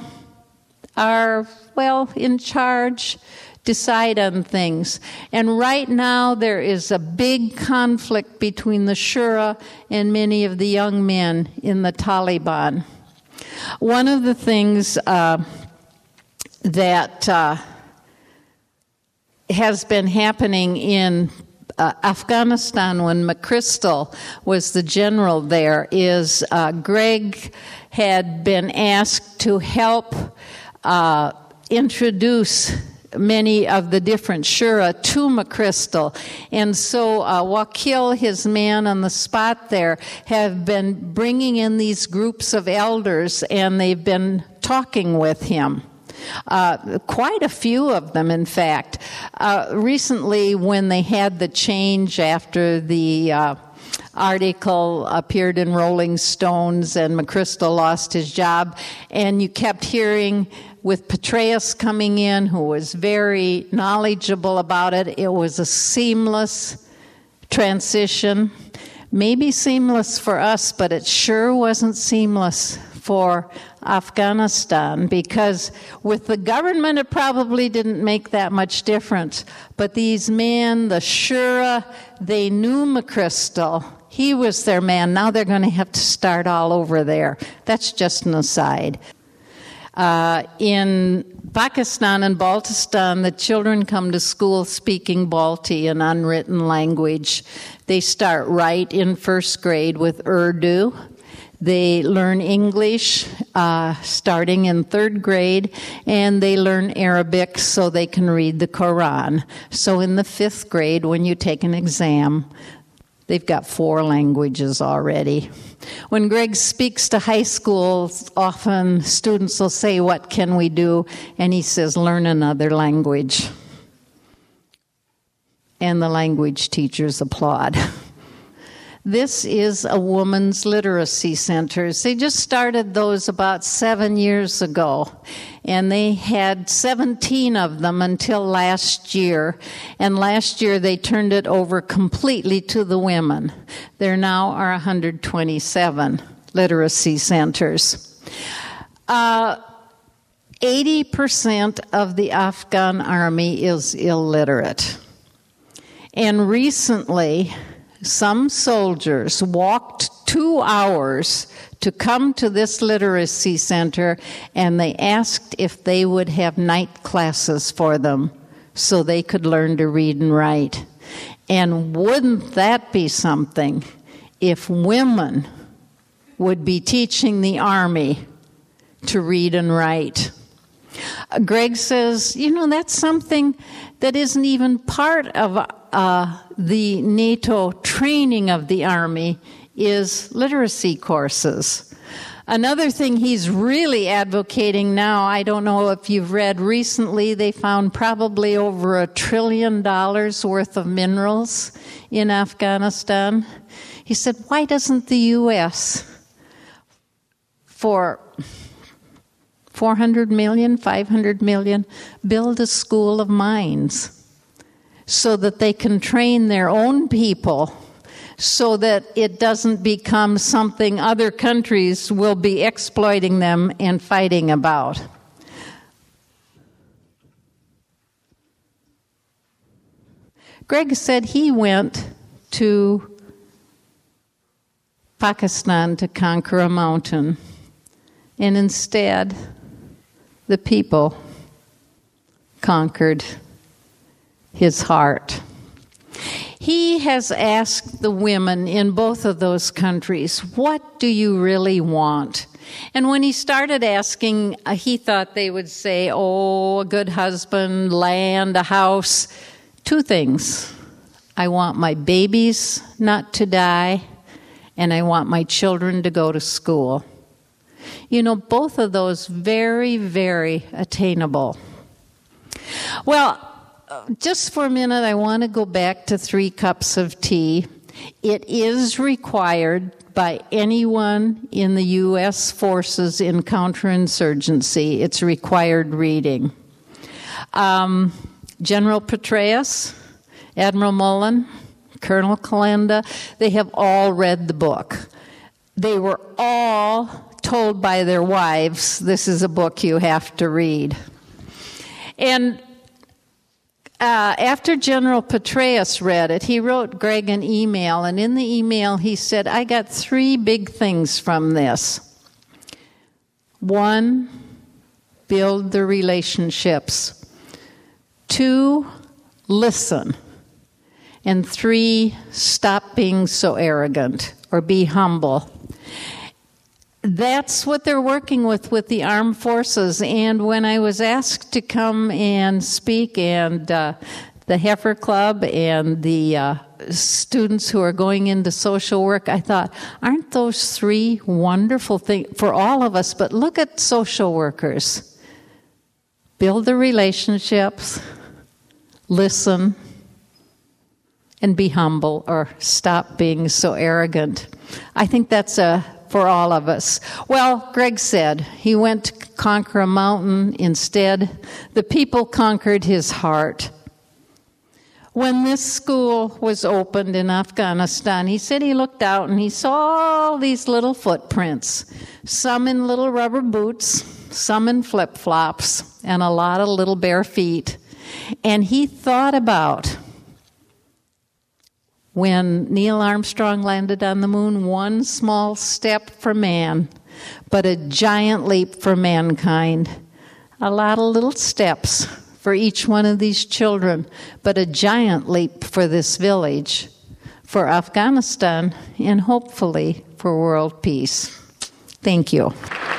in charge, decide on things. And right now there is a big conflict between the Shura and many of the young men in the Taliban. One of the things that has been happening in Afghanistan when McChrystal was the general there is Greg had been asked to help introduce many of the different Shura to McChrystal. And so Wakil, his man on the spot there, have been bringing in these groups of elders, and they've been talking with him. Quite a few of them, in fact. Recently, when they had the change after the article appeared in Rolling Stones and McChrystal lost his job, and you kept hearing with Petraeus coming in, who was very knowledgeable about it, it was a seamless transition. Maybe seamless for us, but it sure wasn't seamless for Afghanistan, because with the government it probably didn't make that much difference. But these men, the Shura, they knew McChrystal. He was their man. Now they're going to have to start all over there. That's just an aside. In Pakistan and Baltistan, the children come to school speaking Balti, an unwritten language. They start right in first grade with Urdu. They learn English starting in third grade, and they learn Arabic so they can read the Quran. So in the fifth grade, when you take an exam, they've got 4 languages already. When Greg speaks to high schools, often students will say, "What can we do?" And he says, "Learn another language." And the language teachers applaud. This is a women's literacy centers. They just started those about 7 years ago, and they had 17 of them until last year. And last year they turned it over completely to the women. There now are 127 literacy centers. 80% of the Afghan army is illiterate. And recently, some soldiers walked 2 hours to come to this literacy center, and they asked if they would have night classes for them so they could learn to read and write. And wouldn't that be something if women would be teaching the army to read and write? Greg says, that's something that isn't even part of the NATO training of the Army is literacy courses. Another thing he's really advocating now, I don't know if you've read recently, they found probably over $1 trillion worth of minerals in Afghanistan. He said, why doesn't the U.S. for $400 million, $500 million, build a school of mines so that they can train their own people so that it doesn't become something other countries will be exploiting them and fighting about. Greg said he went to Pakistan to conquer a mountain, and instead, the people conquered his heart. He has asked the women in both of those countries, what do you really want? And when he started asking, he thought they would say, oh, a good husband, land, a house. Two things. I want my babies not to die, and I want my children to go to school. You know, both of those very, very attainable. Well, just for a minute, I want to go back to 3 cups of tea. It is required by anyone in the U.S. forces in counterinsurgency. It's required reading. General Petraeus, Admiral Mullen, Colonel Kalenda, they have all read the book. They were all told by their wives, this is a book you have to read. And after General Petraeus read it, he wrote Greg an email, and in the email he said, I got 3 big things from this. 1, build the relationships. 2, listen. And 3, stop being so arrogant or be humble. That's what they're working with the armed forces. And when I was asked to come and speak, and the Heifer Club and the students who are going into social work, I thought, aren't those 3 wonderful things for all of us? But look at social workers. Build the relationships, listen, and be humble, or stop being so arrogant. I think that's for all of us. Well, Greg said he went to conquer a mountain. Instead, the people conquered his heart. When this school was opened in Afghanistan, he said he looked out and he saw all these little footprints, some in little rubber boots, some in flip-flops, and a lot of little bare feet. And he thought about when Neil Armstrong landed on the moon, 1 small step for man, but a giant leap for mankind. A lot of little steps for each one of these children, but a giant leap for this village, for Afghanistan, and hopefully for world peace. Thank you.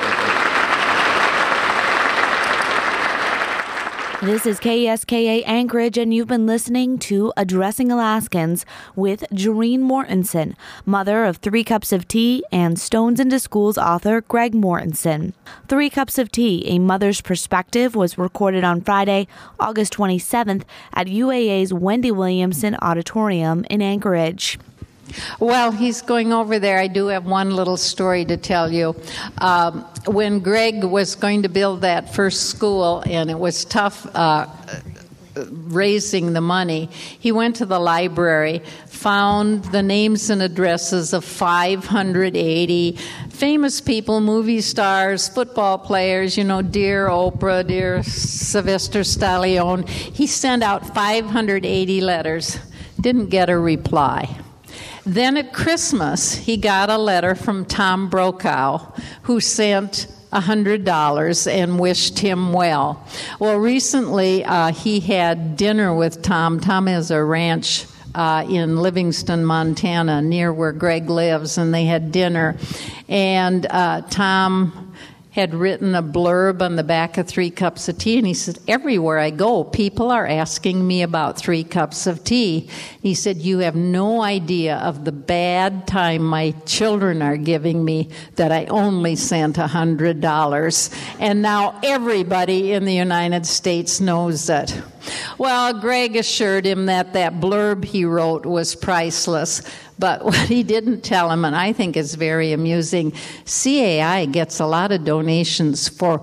This is KSKA Anchorage, and you've been listening to Addressing Alaskans with Jareen Mortensen, mother of 3 Cups of Tea and Stones into Schools author Greg Mortensen. 3 Cups of Tea, A Mother's Perspective, was recorded on Friday, August 27th at UAA's Wendy Williamson Auditorium in Anchorage. Well, he's going over there. I do have one little story to tell you. When Greg was going to build that first school, and it was tough raising the money, he went to the library, found the names and addresses of 580 famous people, movie stars, football players, you know, dear Oprah, dear Sylvester Stallone. He sent out 580 letters, didn't get a reply. Then at Christmas, he got a letter from Tom Brokaw, who sent $100 and wished him well. Well, recently he had dinner with Tom. Tom has a ranch in Livingston, Montana, near where Greg lives, and they had dinner. And Tom had written a blurb on the back of 3 Cups of Tea, and he said, everywhere I go, people are asking me about 3 Cups of Tea. He said, you have no idea of the bad time my children are giving me that I only sent $100. And now everybody in the United States knows it. Well, Greg assured him that blurb he wrote was priceless. But what he didn't tell him, and I think is very amusing, CAI gets a lot of donations for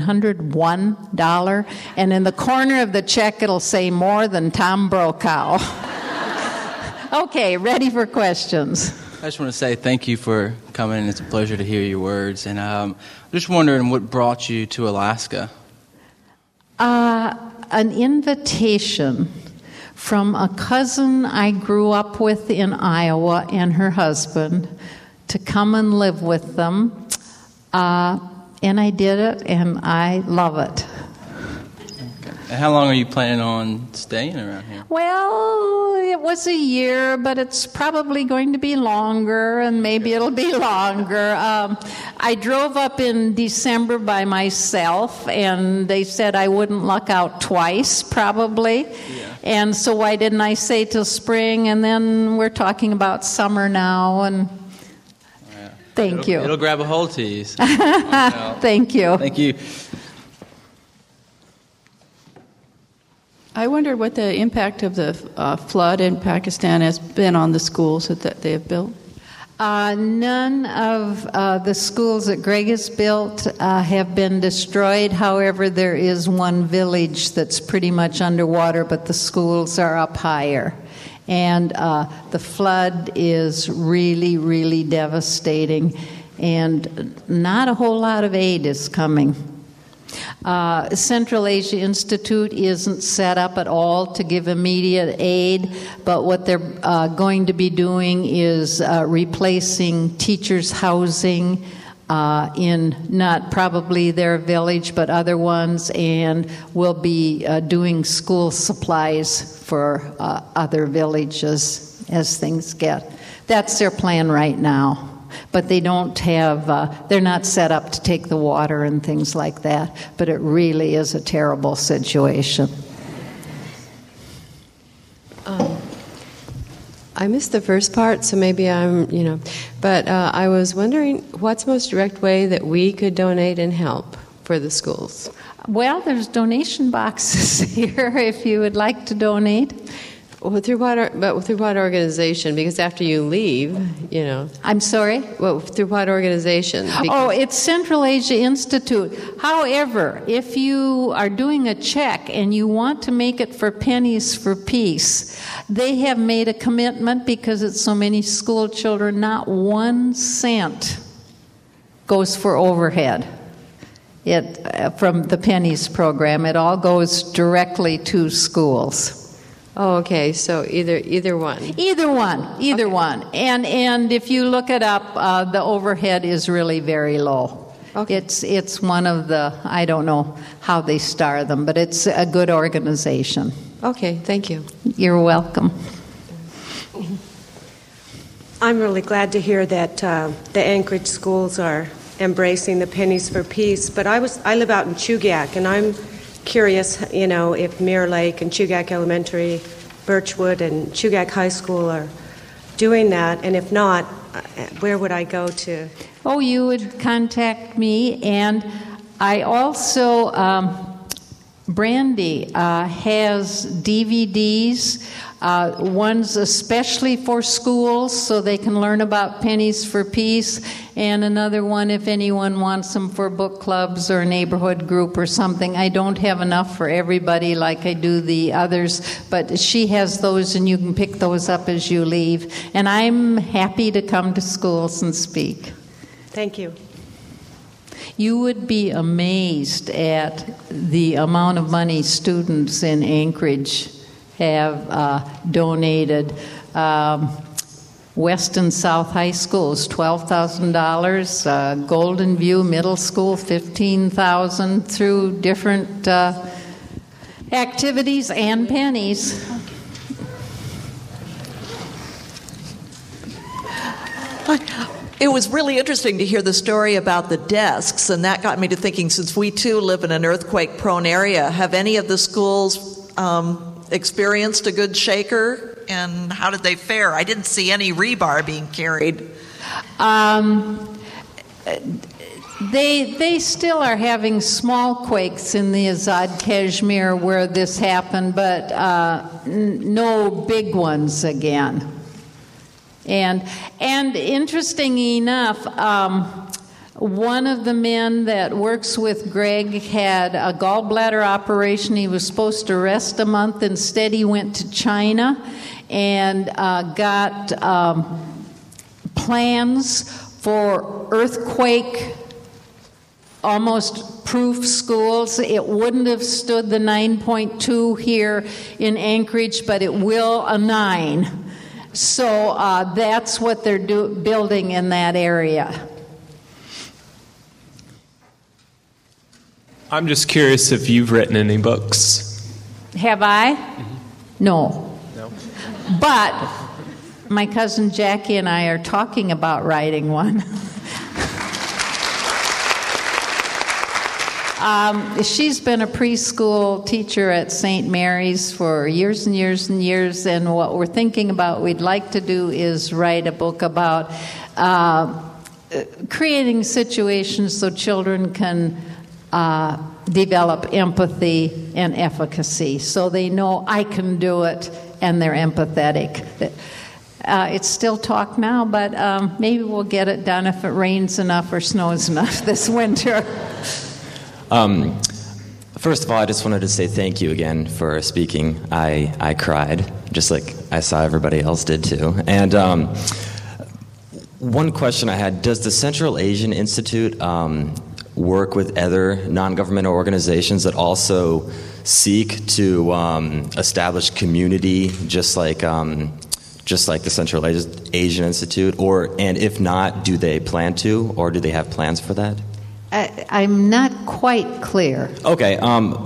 $101, and in the corner of the check it'll say more than Tom Brokaw. Okay, ready for questions. I just want to say thank you for coming. It's a pleasure to hear your words. And I'm just wondering what brought you to Alaska? An invitation from a cousin I grew up with in Iowa and her husband to come and live with them. And I did it, and I love it. Okay. And how long are you planning on staying around here? Well, it was a year, but it's probably going to be longer, and maybe it'll be longer. I drove up in December by myself, and they said I wouldn't luck out twice, probably. Yeah. And so why didn't I say till spring? And then we're talking about summer now, and thank you. It'll grab a hold to you. Thank you. Thank you. I wondered what the impact of the flood in Pakistan has been on the schools that they have built. None of the schools that Greg has built have been destroyed. However, there is one village that's pretty much underwater, but the schools are up higher. And the flood is really, really devastating, and not a whole lot of aid is coming. Central Asia Institute isn't set up at all to give immediate aid, but what they're going to be doing is replacing teachers' housing in not probably their village but other ones, and will be doing school supplies for other villages as things get. That's their plan right now. But they don't have, they're not set up to take the water and things like that. But it really is a terrible situation. I missed the first part, so maybe but I was wondering what's the most direct way that we could donate and help for the schools? Well, there's donation boxes here if you would like to donate. Well, through what organization? Because after you leave, I'm sorry? Well, through what organization? It's Central Asia Institute. However, if you are doing a check and you want to make it for Pennies for Peace, they have made a commitment, because it's so many school children, not 1 cent goes for overhead. From the Pennies program, it all goes directly to schools. Oh, okay. So either one. Either one. And if you look it up, the overhead is really very low. Okay. It's one of the, I don't know how they star them, but it's a good organization. Okay, thank you. You're welcome. I'm really glad to hear that the Anchorage schools are embracing the Pennies for Peace. But I live out in Chugach, and I'm curious, if Mirror Lake and Chugach Elementary, Birchwood, and Chugach High School are doing that, and if not, where would I go to? Oh, you would contact me, and I also, Brandy has DVDs, ones especially for schools so they can learn about Pennies for Peace, and another one if anyone wants them for book clubs or a neighborhood group or something. I don't have enough for everybody like I do the others, but she has those, and you can pick those up as you leave. And I'm happy to come to schools and speak. Thank you. You would be amazed at the amount of money students in Anchorage have donated. West and South High Schools, $12,000. Golden View Middle School, $15,000, through different activities and pennies. It was really interesting to hear the story about the desks, and that got me to thinking, since we too live in an earthquake-prone area, have any of the schools experienced a good shaker, and how did they fare? I didn't see any rebar being carried. They still are having small quakes in the Azad Kashmir where this happened, but no big ones again. And interesting enough, one of the men that works with Greg had a gallbladder operation. He was supposed to rest a month. Instead, he went to China and got plans for earthquake almost proof schools. It wouldn't have stood the 9.2 here in Anchorage, but it will a 9. So that's what they're building in that area. I'm just curious if you've written any books. Have I? Mm-hmm. No. But my cousin Jackie and I are talking about writing one. She's been a preschool teacher at St. Mary's for years and years and years, and what we're thinking about, we'd like to do is write a book about creating situations so children can develop empathy and efficacy, so they know I can do it and they're empathetic. It's still talk now, but maybe we'll get it done if it rains enough or snows enough this winter. First of all, I just wanted to say thank you again for speaking. I cried, just like I saw everybody else did too. And one question I had, does the Central Asian Institute work with other non-governmental organizations that also seek to establish community, just like the Central Asian Institute? And if not, do they plan to, or do they have plans for that? I'm not quite clear. Okay.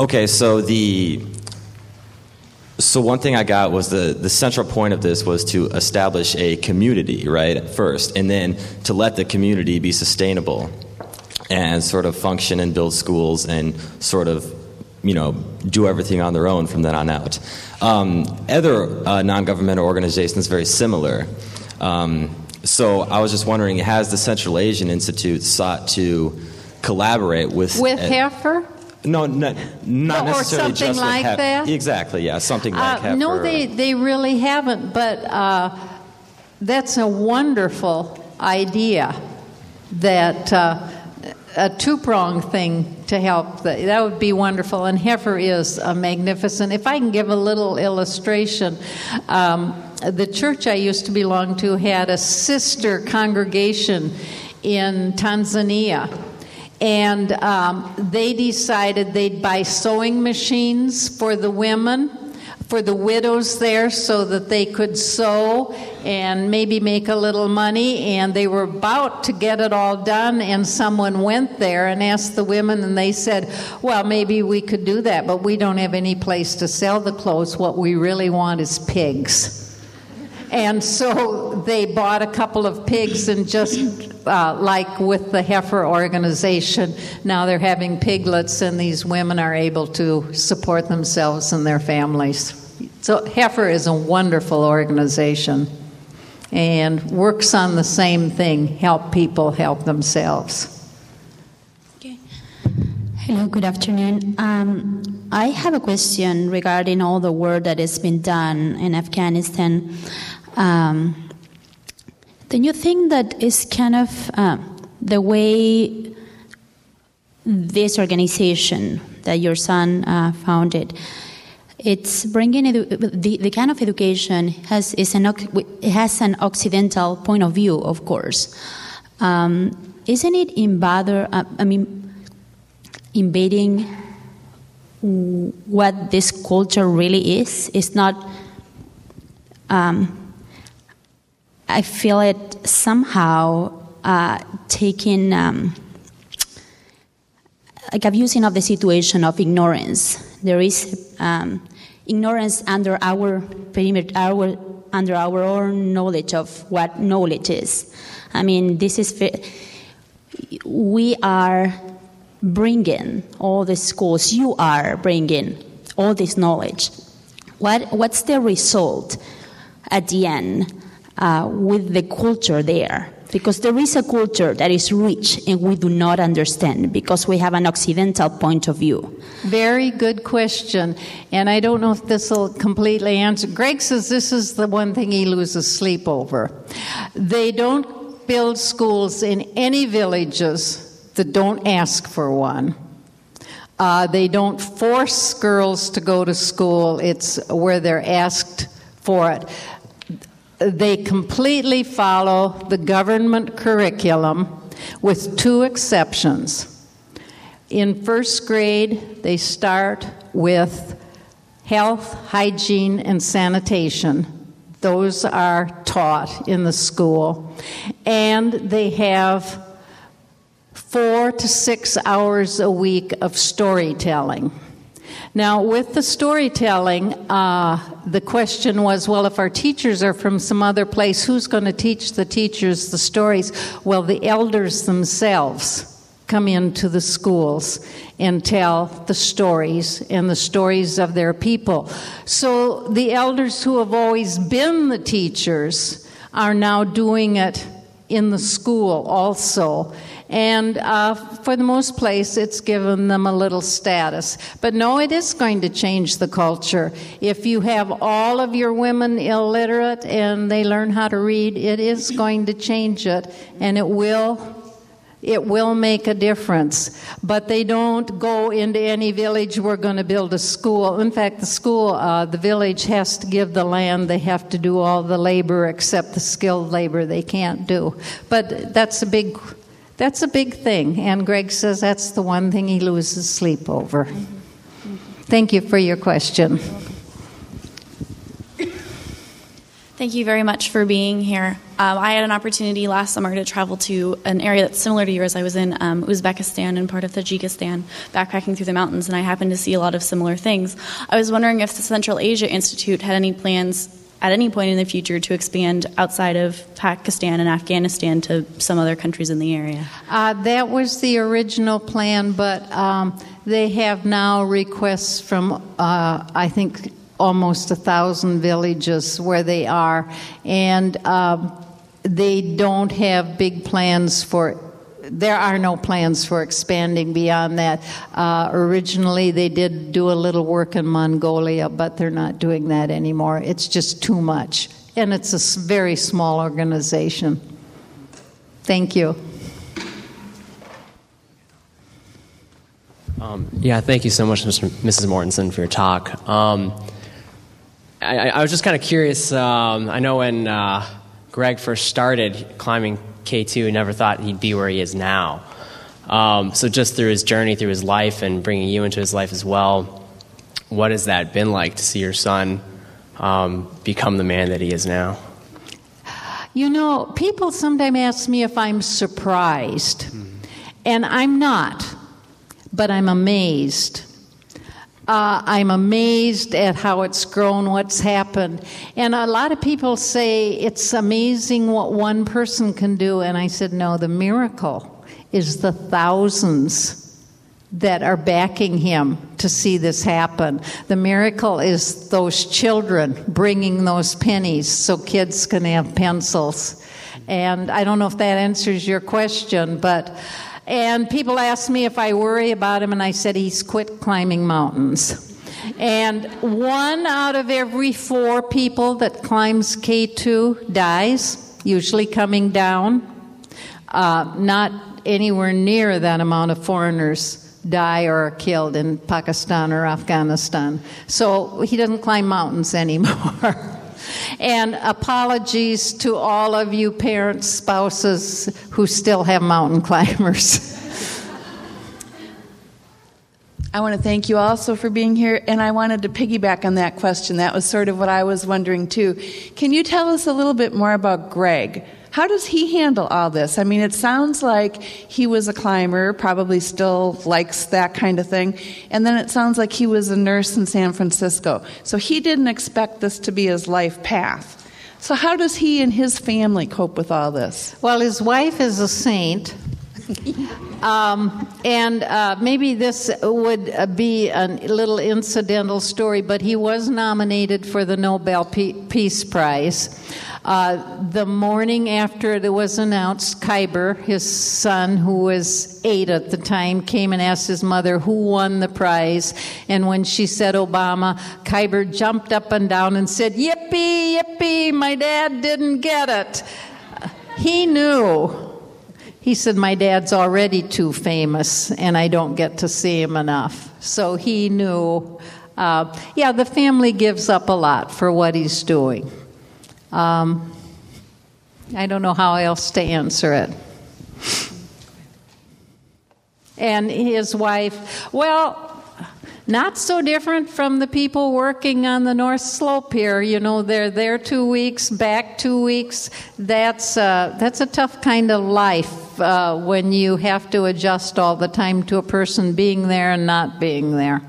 So one thing I got was the central point of this was to establish a community, right, at first, and then to let the community be sustainable and sort of function and build schools and sort of, do everything on their own from then on out. Other non-governmental organizations very similar. So I was just wondering, has the Central Asian Institute sought to collaborate with Heifer? No, not necessarily or something just like with that. Exactly, yeah, something like Heifer. No, they really haven't. But that's a wonderful idea. That a two-pronged thing to help. That would be wonderful. And Heifer is magnificent. If I can give a little illustration. The church I used to belong to had a sister congregation in Tanzania. And they decided they'd buy sewing machines for the women, for the widows there, so that they could sew and maybe make a little money. And they were about to get it all done, and someone went there and asked the women, and they said, well, maybe we could do that, but we don't have any place to sell the clothes. What we really want is pigs. And so they bought a couple of pigs, and just like with the Heifer organization, now they're having piglets, and these women are able to support themselves and their families. So Heifer is a wonderful organization and works on the same thing, help people help themselves. Okay. Hello, good afternoon. I have a question regarding all the work that has been done in Afghanistan. Don't you think that is kind of the way this organization that your son founded, it's bringing the kind of education has an Occidental point of view, of course. Isn't it invading what this culture really is? It's not. I feel it somehow taking like abusing of the situation of ignorance. There is ignorance under our perimeter, under our own knowledge of what knowledge is. I mean, we are bringing all the schools. You are bringing all this knowledge. What's the result at the end with the culture there? Because there is a culture that is rich and we do not understand because we have an Occidental point of view. Very good question. And I don't know if this will completely answer. Greg says this is the one thing he loses sleep over. They don't build schools in any villages that don't ask for one. They don't force girls to go to school. It's where they're asked for it. They completely follow the government curriculum with two exceptions. In first grade, they start with health, hygiene, and sanitation. Those are taught in the school. And they have 4 to 6 hours a week of storytelling. Now, with the storytelling, the question was, well, if our teachers are from some other place, who's going to teach the teachers the stories? Well, the elders themselves come into the schools and tell the stories and the stories of their people. So the elders who have always been the teachers are now doing it in the school also. And for the most place, it's given them a little status. But no, it is going to change the culture. If you have all of your women illiterate and they learn how to read, it is going to change it, and it will make a difference. But they don't go into any village, we're going to build a school. In fact, the village has to give the land. They have to do all the labor except the skilled labor they can't do. But that's a big thing, and Greg says that's the one thing he loses sleep over. Thank you for your question. Thank you very much for being here. I had an opportunity last summer to travel to an area that's similar to yours. I was in Uzbekistan and part of Tajikistan, backpacking through the mountains, and I happened to see a lot of similar things. I was wondering if the Central Asia Institute had any plans at any point in the future to expand outside of Pakistan and Afghanistan to some other countries in the area? That was the original plan, but they have now requests from, I think, almost 1,000 villages where they are, and they don't have big plans for. There are no plans for expanding beyond that. Originally, they did do a little work in Mongolia, but they're not doing that anymore. It's just too much. And it's a very small organization. Thank you. Thank you so much, Mrs. Mortensen, for your talk. I was just kind of curious. I know when Greg first started climbing K2, he never thought he'd be where he is now. So just through his journey, through his life, and bringing you into his life as well, what has that been like to see your son become the man that he is now? You know, people sometimes ask me if I'm surprised, and I'm not, but I'm amazed. I'm amazed at how it's grown, what's happened. And a lot of people say it's amazing what one person can do. And I said, no, the miracle is the thousands that are backing him to see this happen. The miracle is those children bringing those pennies so kids can have pencils. And I don't know if that answers your question, but... And people ask me if I worry about him, and I said he's quit climbing mountains. And 1 out of every 4 people that climbs K2 dies, usually coming down. Not anywhere near that amount of foreigners die or are killed in Pakistan or Afghanistan. So he doesn't climb mountains anymore. And apologies to all of you parents, spouses who still have mountain climbers. I want to thank you also for being here, and I wanted to piggyback on that question. That was sort of what I was wondering too. Can you tell us a little bit more about Greg? How does he handle all this? I mean, it sounds like he was a climber, probably still likes that kind of thing, and then it sounds like he was a nurse in San Francisco. So he didn't expect this to be his life path. So how does he and his family cope with all this? Well, his wife is a saint, Maybe this would be a little incidental story, but he was nominated for the Nobel Peace Prize. The morning after it was announced, Khyber, his son, who was 8 at the time, came and asked his mother who won the prize. And when she said Obama, Khyber jumped up and down and said, "Yippee, yippee, my dad didn't get it." He knew. He said, "My dad's already too famous, and I don't get to see him enough." So he knew. The family gives up a lot for what he's doing. I don't know how else to answer it. And his wife, well, not so different from the people working on the North Slope here. You know, they're there 2 weeks, back 2 weeks. That's a tough kind of life when you have to adjust all the time to a person being there and not being there.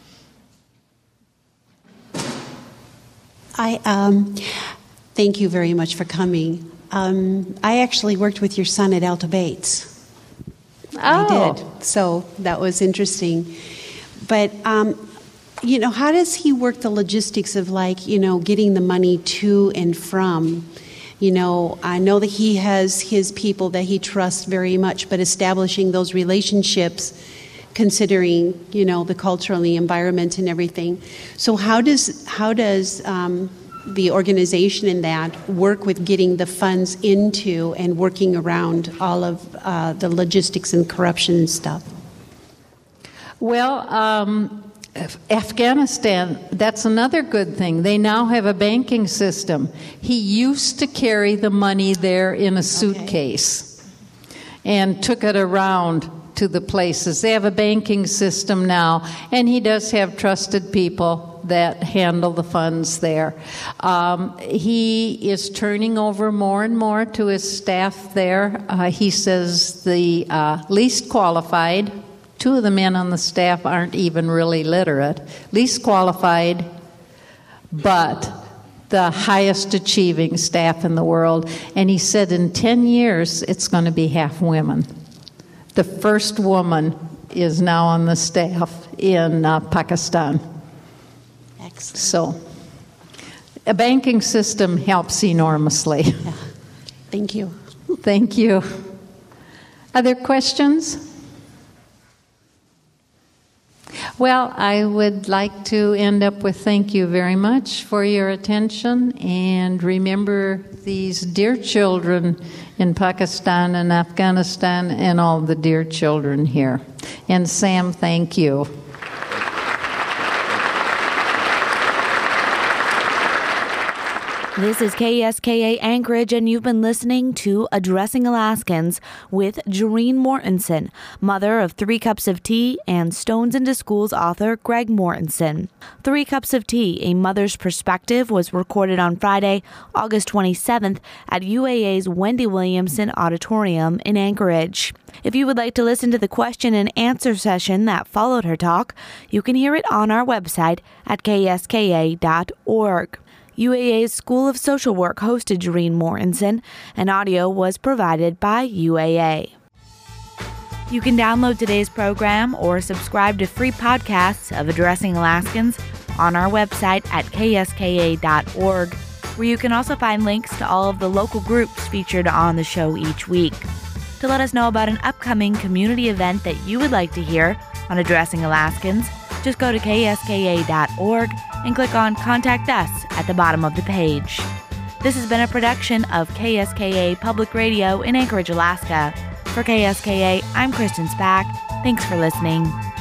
Thank you very much for coming. I actually worked with your son at Alto Bates. Oh. I did. So that was interesting. But, how does he work the logistics of, getting the money to and from? I know that he has his people that he trusts very much, but establishing those relationships, considering, the culture and the environment and everything. So how does the organization in that work with getting the funds into and working around all of the logistics and corruption and stuff? Well, Afghanistan, that's another good thing. They now have a banking system. He used to carry the money there in a suitcase and took it around to the places. They have a banking system now, and he does have trusted people that handle the funds there. He is turning over more and more to his staff there. He says the least qualified, 2 of the men on the staff aren't even really literate, least qualified, but the highest achieving staff in the world. And he said in 10 years, it's going to be half women. The first woman is now on the staff in Pakistan. Excellent. So, a banking system helps enormously. Yeah. Thank you. Thank you. Other questions? Well, I would like to end up with thank you very much for your attention, and remember these dear children in Pakistan and Afghanistan and all the dear children here. And Sam, thank you. This is KSKA Anchorage, and you've been listening to Addressing Alaskans with Jareen Mortensen, mother of 3 Cups of Tea and Stones into Schools author Greg Mortensen. 3 Cups of Tea, A Mother's Perspective, was recorded on Friday, August 27th at UAA's Wendy Williamson Auditorium in Anchorage. If you would like to listen to the question and answer session that followed her talk, you can hear it on our website at kska.org. UAA's School of Social Work hosted Jareen Mortensen, and audio was provided by UAA. You can download today's program or subscribe to free podcasts of Addressing Alaskans on our website at kska.org, where you can also find links to all of the local groups featured on the show each week. To let us know about an upcoming community event that you would like to hear on Addressing Alaskans, just go to kska.org and click on Contact Us at the bottom of the page. This has been a production of KSKA Public Radio in Anchorage, Alaska. For KSKA, I'm Kristen Spack. Thanks for listening.